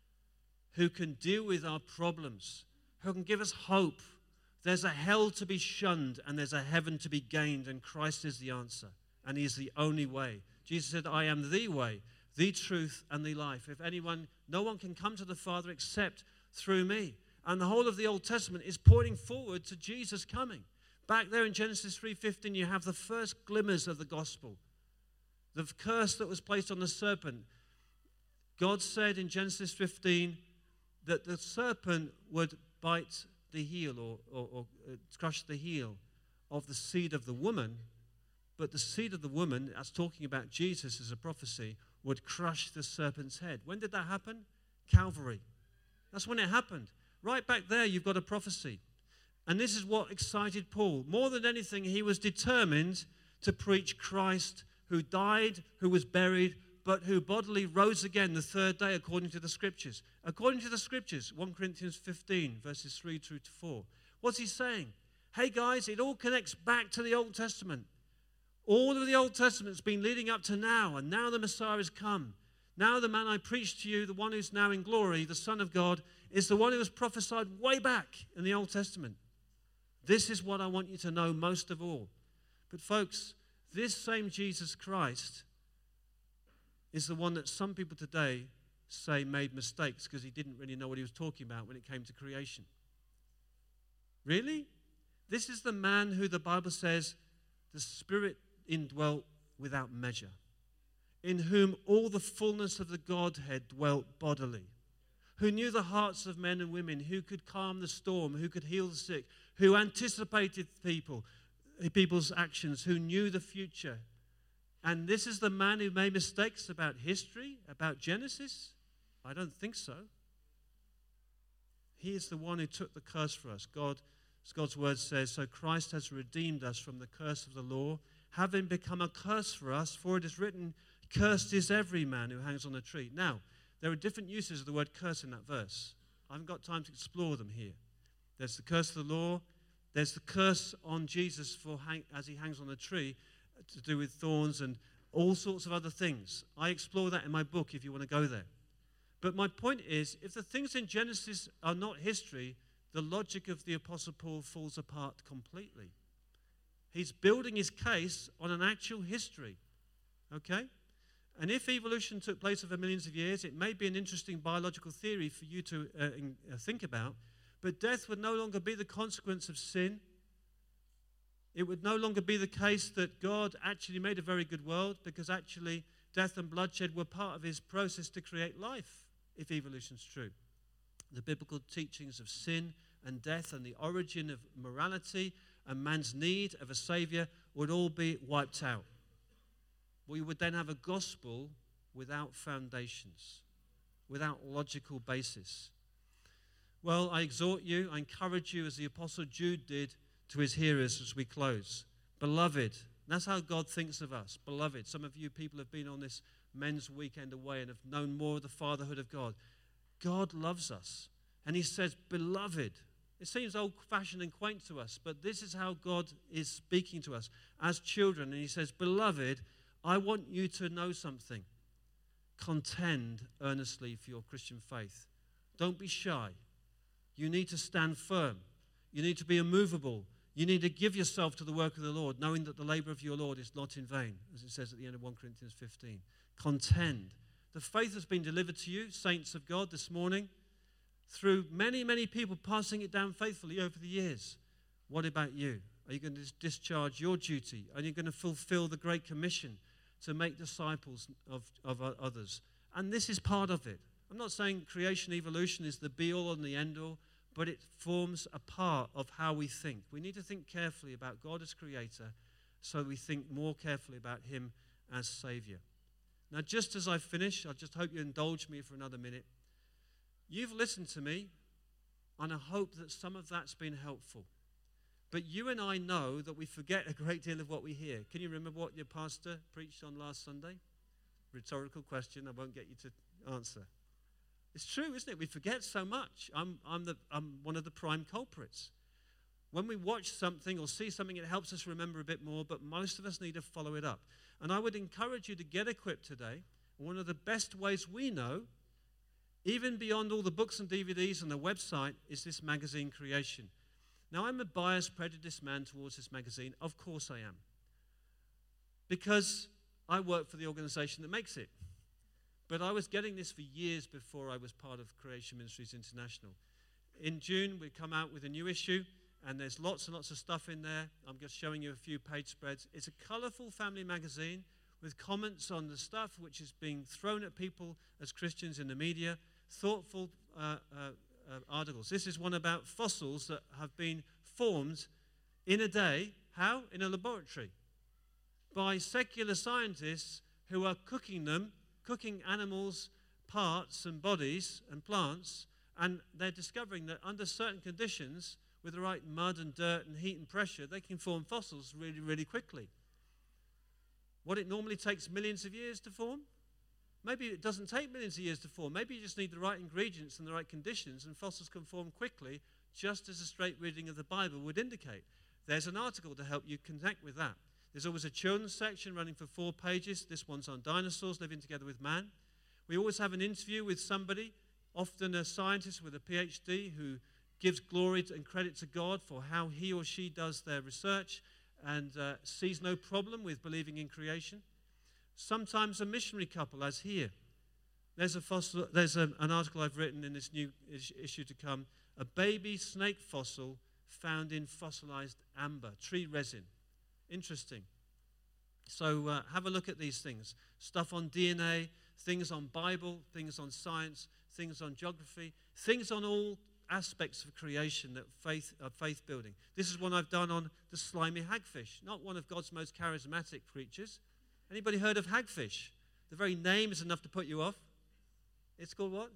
who can deal with our problems, who can give us hope. There's a hell to be shunned and there's a heaven to be gained, and Christ is the answer, and He is the only way. Jesus said, I am the way, the truth, and the life. No one can come to the Father except through me. And the whole of the Old Testament is pointing forward to Jesus coming. Back there in Genesis 3:15, you have the first glimmers of the gospel. The curse that was placed on the serpent. God said in Genesis 15 that the serpent would bite the heel or crush the heel of the seed of the woman, but the seed of the woman, that's talking about Jesus as a prophecy, would crush the serpent's head. When did that happen? Calvary. That's when it happened. Right back there, you've got a prophecy. And this is what excited Paul. More than anything, he was determined to preach Christ, who died, who was buried, but who bodily rose again the third day according to the Scriptures. According to the Scriptures, 1 Corinthians 15, verses 3 through to 4. What's he saying? Hey guys, it all connects back to the Old Testament. All of the Old Testament's been leading up to now, and now the Messiah has come. Now the man I preached to you, the one who's now in glory, the Son of God, is the one who was prophesied way back in the Old Testament. This is what I want you to know most of all. But folks, this same Jesus Christ is the one that some people today say made mistakes because he didn't really know what he was talking about when it came to creation. Really? This is the man who the Bible says the Spirit indwelt without measure, in whom all the fullness of the Godhead dwelt bodily, who knew the hearts of men and women, who could calm the storm, who could heal the sick, who anticipated people's actions, who knew the future. And this is the man who made mistakes about history, about Genesis? I don't think so. He is the one who took the curse for us. God's word says, so Christ has redeemed us from the curse of the law, having become a curse for us, for it is written, cursed is every man who hangs on a tree. Now, there are different uses of the word curse in that verse. I haven't got time to explore them here. There's the curse of the law. There's the curse on Jesus as he hangs on a tree to do with thorns and all sorts of other things. I explore that in my book if you want to go there. But my point is, if the things in Genesis are not history, the logic of the Apostle Paul falls apart completely. He's building his case on an actual history. Okay? And if evolution took place over millions of years, it may be an interesting biological theory for you to think about, but death would no longer be the consequence of sin. It would no longer be the case that God actually made a very good world, because actually death and bloodshed were part of his process to create life, if evolution's true. The biblical teachings of sin and death and the origin of morality and man's need of a Savior would all be wiped out. We would then have a gospel without foundations, without logical basis. Well, I exhort you, I encourage you, as the Apostle Jude did to his hearers as we close. Beloved, that's how God thinks of us. Beloved, some of you people have been on this men's weekend away and have known more of the fatherhood of God. God loves us. And he says, beloved. It seems old-fashioned and quaint to us, but this is how God is speaking to us as children. And he says, beloved, I want you to know something. contend earnestly for your Christian faith. Don't be shy. You need to stand firm. You need to be immovable. You need to give yourself to the work of the Lord, knowing that the labor of your Lord is not in vain, as it says at the end of 1 Corinthians 15. Contend. The faith has been delivered to you, saints of God, this morning, through many, many people passing it down faithfully over the years. What about you? Are you going to discharge your duty? Are you going to fulfill the Great Commission to make disciples of others? And this is part of it. I'm not saying creation evolution is the be-all and the end-all, but it forms a part of how we think. We need to think carefully about God as creator so we think more carefully about him as Savior. Now, just as I finish, I just hope you indulge me for another minute. You've listened to me, and I hope that some of that's been helpful. But you and I know that we forget a great deal of what we hear. Can you remember what your pastor preached on last Sunday? Rhetorical question, I won't get you to answer. It's true, isn't it? We forget so much. I'm one of the prime culprits. When we watch something or see something, it helps us remember a bit more, but most of us need to follow it up. And I would encourage you to get equipped today. One of the best ways we know, even beyond all the books and DVDs and the website, is this magazine Creation. Now, I'm a biased, prejudiced man towards this magazine. Of course I am. Because I work for the organization that makes it. But I was getting this for years before I was part of Creation Ministries International. In June, we come out with a new issue, and there's lots and lots of stuff in there. I'm just showing you a few page spreads. It's a colorful family magazine with comments on the stuff which is being thrown at people as Christians in the media, thoughtful articles. This is one about fossils that have been formed in a day. How? In a laboratory. By secular scientists who are cooking animals' parts and bodies and plants, and they're discovering that under certain conditions, with the right mud and dirt and heat and pressure, they can form fossils really, really quickly. What it normally takes millions of years to form, maybe it doesn't take millions of years to form. Maybe you just need the right ingredients and the right conditions, and fossils can form quickly, just as a straight reading of the Bible would indicate. There's an article to help you connect with that. There's always a children's section running for 4 pages. This one's on dinosaurs living together with man. We always have an interview with somebody, often a scientist with a PhD, who gives glory and credit to God for how he or she does their research and sees no problem with believing in creation. Sometimes a missionary couple, as here. There's an article I've written in this new issue to come, a baby snake fossil found in fossilized amber, tree resin. Interesting. So have a look at these things. Stuff on DNA, things on Bible, things on science, things on geography, things on all aspects of creation that faith building. This is one I've done on the slimy hagfish, not one of God's most charismatic creatures. Anybody heard of hagfish? The very name is enough to put you off. It's called what?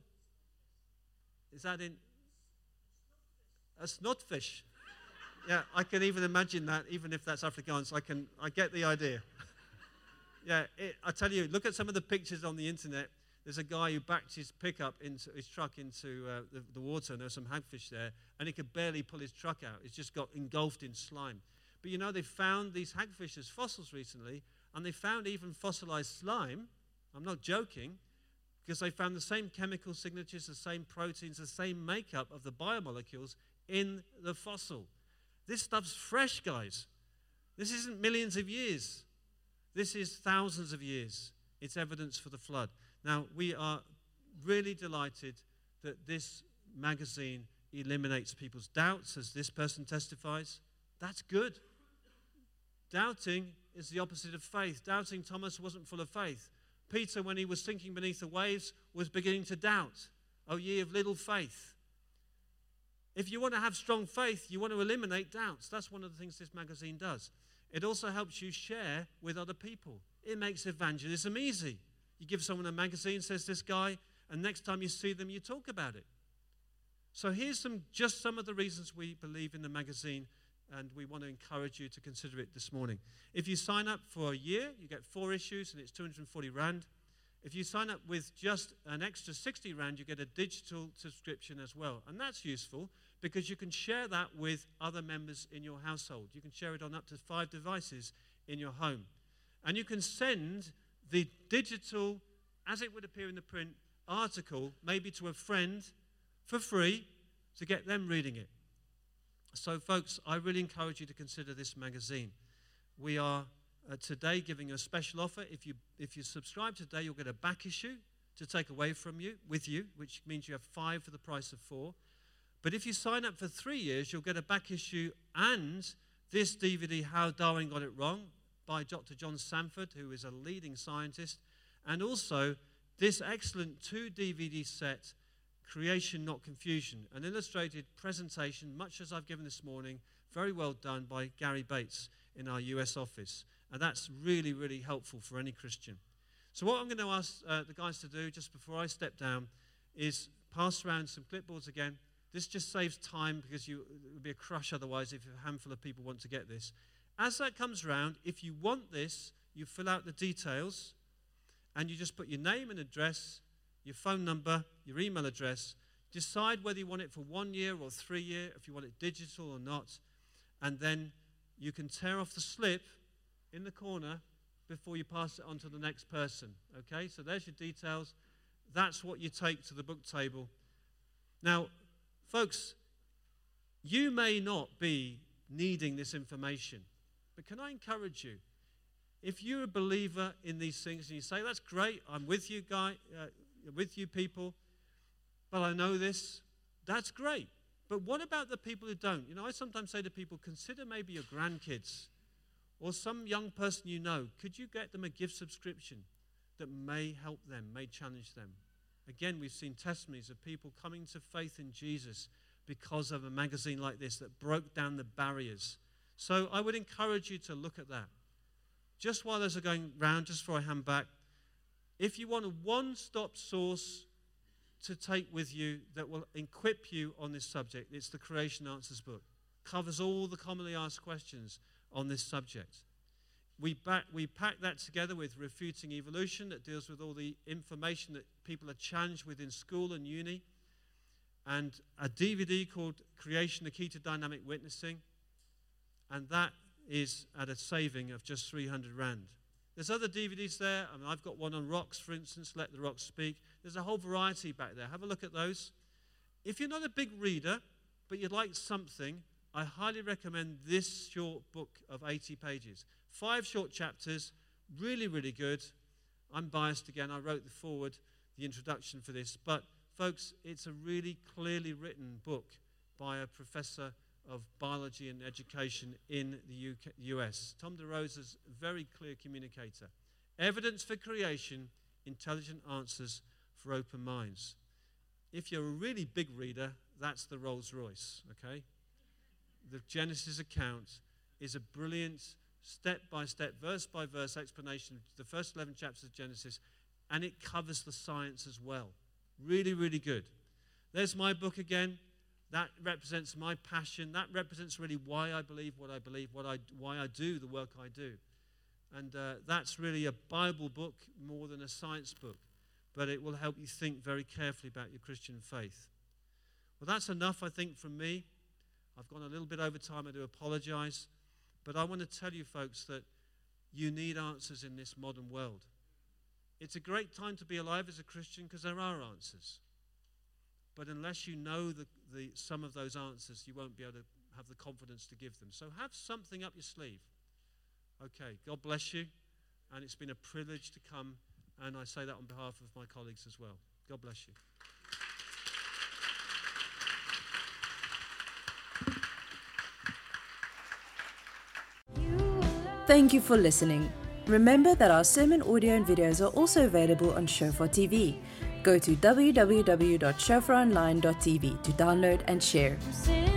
Is that in? A snotfish. Yeah, I can even imagine that, even if that's Afrikaans. I get the idea. Yeah, I tell you, look at some of the pictures on the internet. There's a guy who backed his truck into the water, and there's some hagfish there, and he could barely pull his truck out. It's just got engulfed in slime. But you know, they found these hagfish as fossils recently, and they found even fossilized slime. I'm not joking, because they found the same chemical signatures, the same proteins, the same makeup of the biomolecules in the fossil. This stuff's fresh, guys. This isn't millions of years. This is thousands of years. It's evidence for the flood. Now, we are really delighted that this magazine eliminates people's doubts, as this person testifies. That's good. Doubting is the opposite of faith. Doubting Thomas wasn't full of faith. Peter, when he was sinking beneath the waves, was beginning to doubt. O ye of little faith. If you want to have strong faith, you want to eliminate doubts. That's one of the things this magazine does. It also helps you share with other people. It makes evangelism easy. You give someone a magazine, says this guy, and next time you see them, you talk about it. So here's just some of the reasons we believe in the magazine, and we want to encourage you to consider it this morning. If you sign up for a year, you get 4 issues, and it's 240 Rand. If you sign up with just an extra 60 Rand, you get a digital subscription as well. And that's useful because you can share that with other members in your household. You can share it on up to 5 devices in your home. And you can send the digital as it would appear in the print article, maybe to a friend for free to get them reading it. So, folks, I really encourage you to consider this magazine. We are today giving you a special offer. If you subscribe today, you'll get a back issue to take away with you, which means you have 5 for the price of 4. But if you sign up for 3 years, you'll get a back issue and this DVD, How Darwin Got It Wrong, by Dr. John Sanford, who is a leading scientist, and also this excellent 2-DVD set, Creation Not Confusion, an illustrated presentation, much as I've given this morning, very well done by Gary Bates in our US office. And that's really, really helpful for any Christian. So what I'm going to ask the guys to do just before I step down is pass around some clipboards again. This just saves time because it would be a crush otherwise if a handful of people want to get this. As that comes around, if you want this, you fill out the details and you just put your name and address, your phone number, your email address. Decide whether you want it for 1 year or 3 years, if you want it digital or not. And then you can tear off the slip in the corner before you pass it on to the next person. Okay, so there's your details. That's what you take to the book table. Now, folks, you may not be needing this information, but can I encourage you? If you're a believer in these things and you say, that's great, I'm with you, with you people, but I know this, that's great. But what about the people who don't? You know, I sometimes say to people, consider maybe your grandkids or some young person you know. Could you get them a gift subscription that may help them, may challenge them? Again, we've seen testimonies of people coming to faith in Jesus because of a magazine like this that broke down the barriers. So I would encourage you to look at that. Just while those are going round, just before I hand back, if you want a one-stop source to take with you that will equip you on this subject, it's the Creation Answers book. Covers all the commonly asked questions on this subject. We pack that together with Refuting Evolution, that deals with all the information that people are challenged with in school and uni, and a DVD called Creation, the Key to Dynamic Witnessing, and that is at a saving of just 300 Rand. There's other DVDs there. I mean, I've got one on rocks, for instance, Let the Rocks Speak. There's a whole variety back there. Have a look at those. If you're not a big reader, but you'd like something, I highly recommend this short book of 80 pages. 5 short chapters, really, really good. I'm biased again. I wrote the foreword, the introduction for this. But, folks, it's a really clearly written book by a professor of biology and education in the US. Tom DeRosa's a very clear communicator. Evidence for Creation, Intelligent Answers for Open Minds. If you're a really big reader, that's the Rolls Royce, okay? The Genesis account is a brilliant step-by-step, verse-by-verse explanation of the first 11 chapters of Genesis, and it covers the science as well. Really, really good. There's my book again. That represents my passion. That represents really why I believe what I believe, why I do the work I do. And that's really a Bible book more than a science book, but it will help you think very carefully about your Christian faith. Well, that's enough, I think, from me. I've gone a little bit over time. I do apologize. But I want to tell you, folks, that you need answers in this modern world. It's a great time to be alive as a Christian because there are answers. But unless you know some of those answers, you won't be able to have the confidence to give them. So have something up your sleeve. Okay, God bless you. And it's been a privilege to come. And I say that on behalf of my colleagues as well. God bless you. Thank you for listening. Remember that our sermon audio and videos are also available on Shofar TV. Go to www.shofaronline.tv to download and share.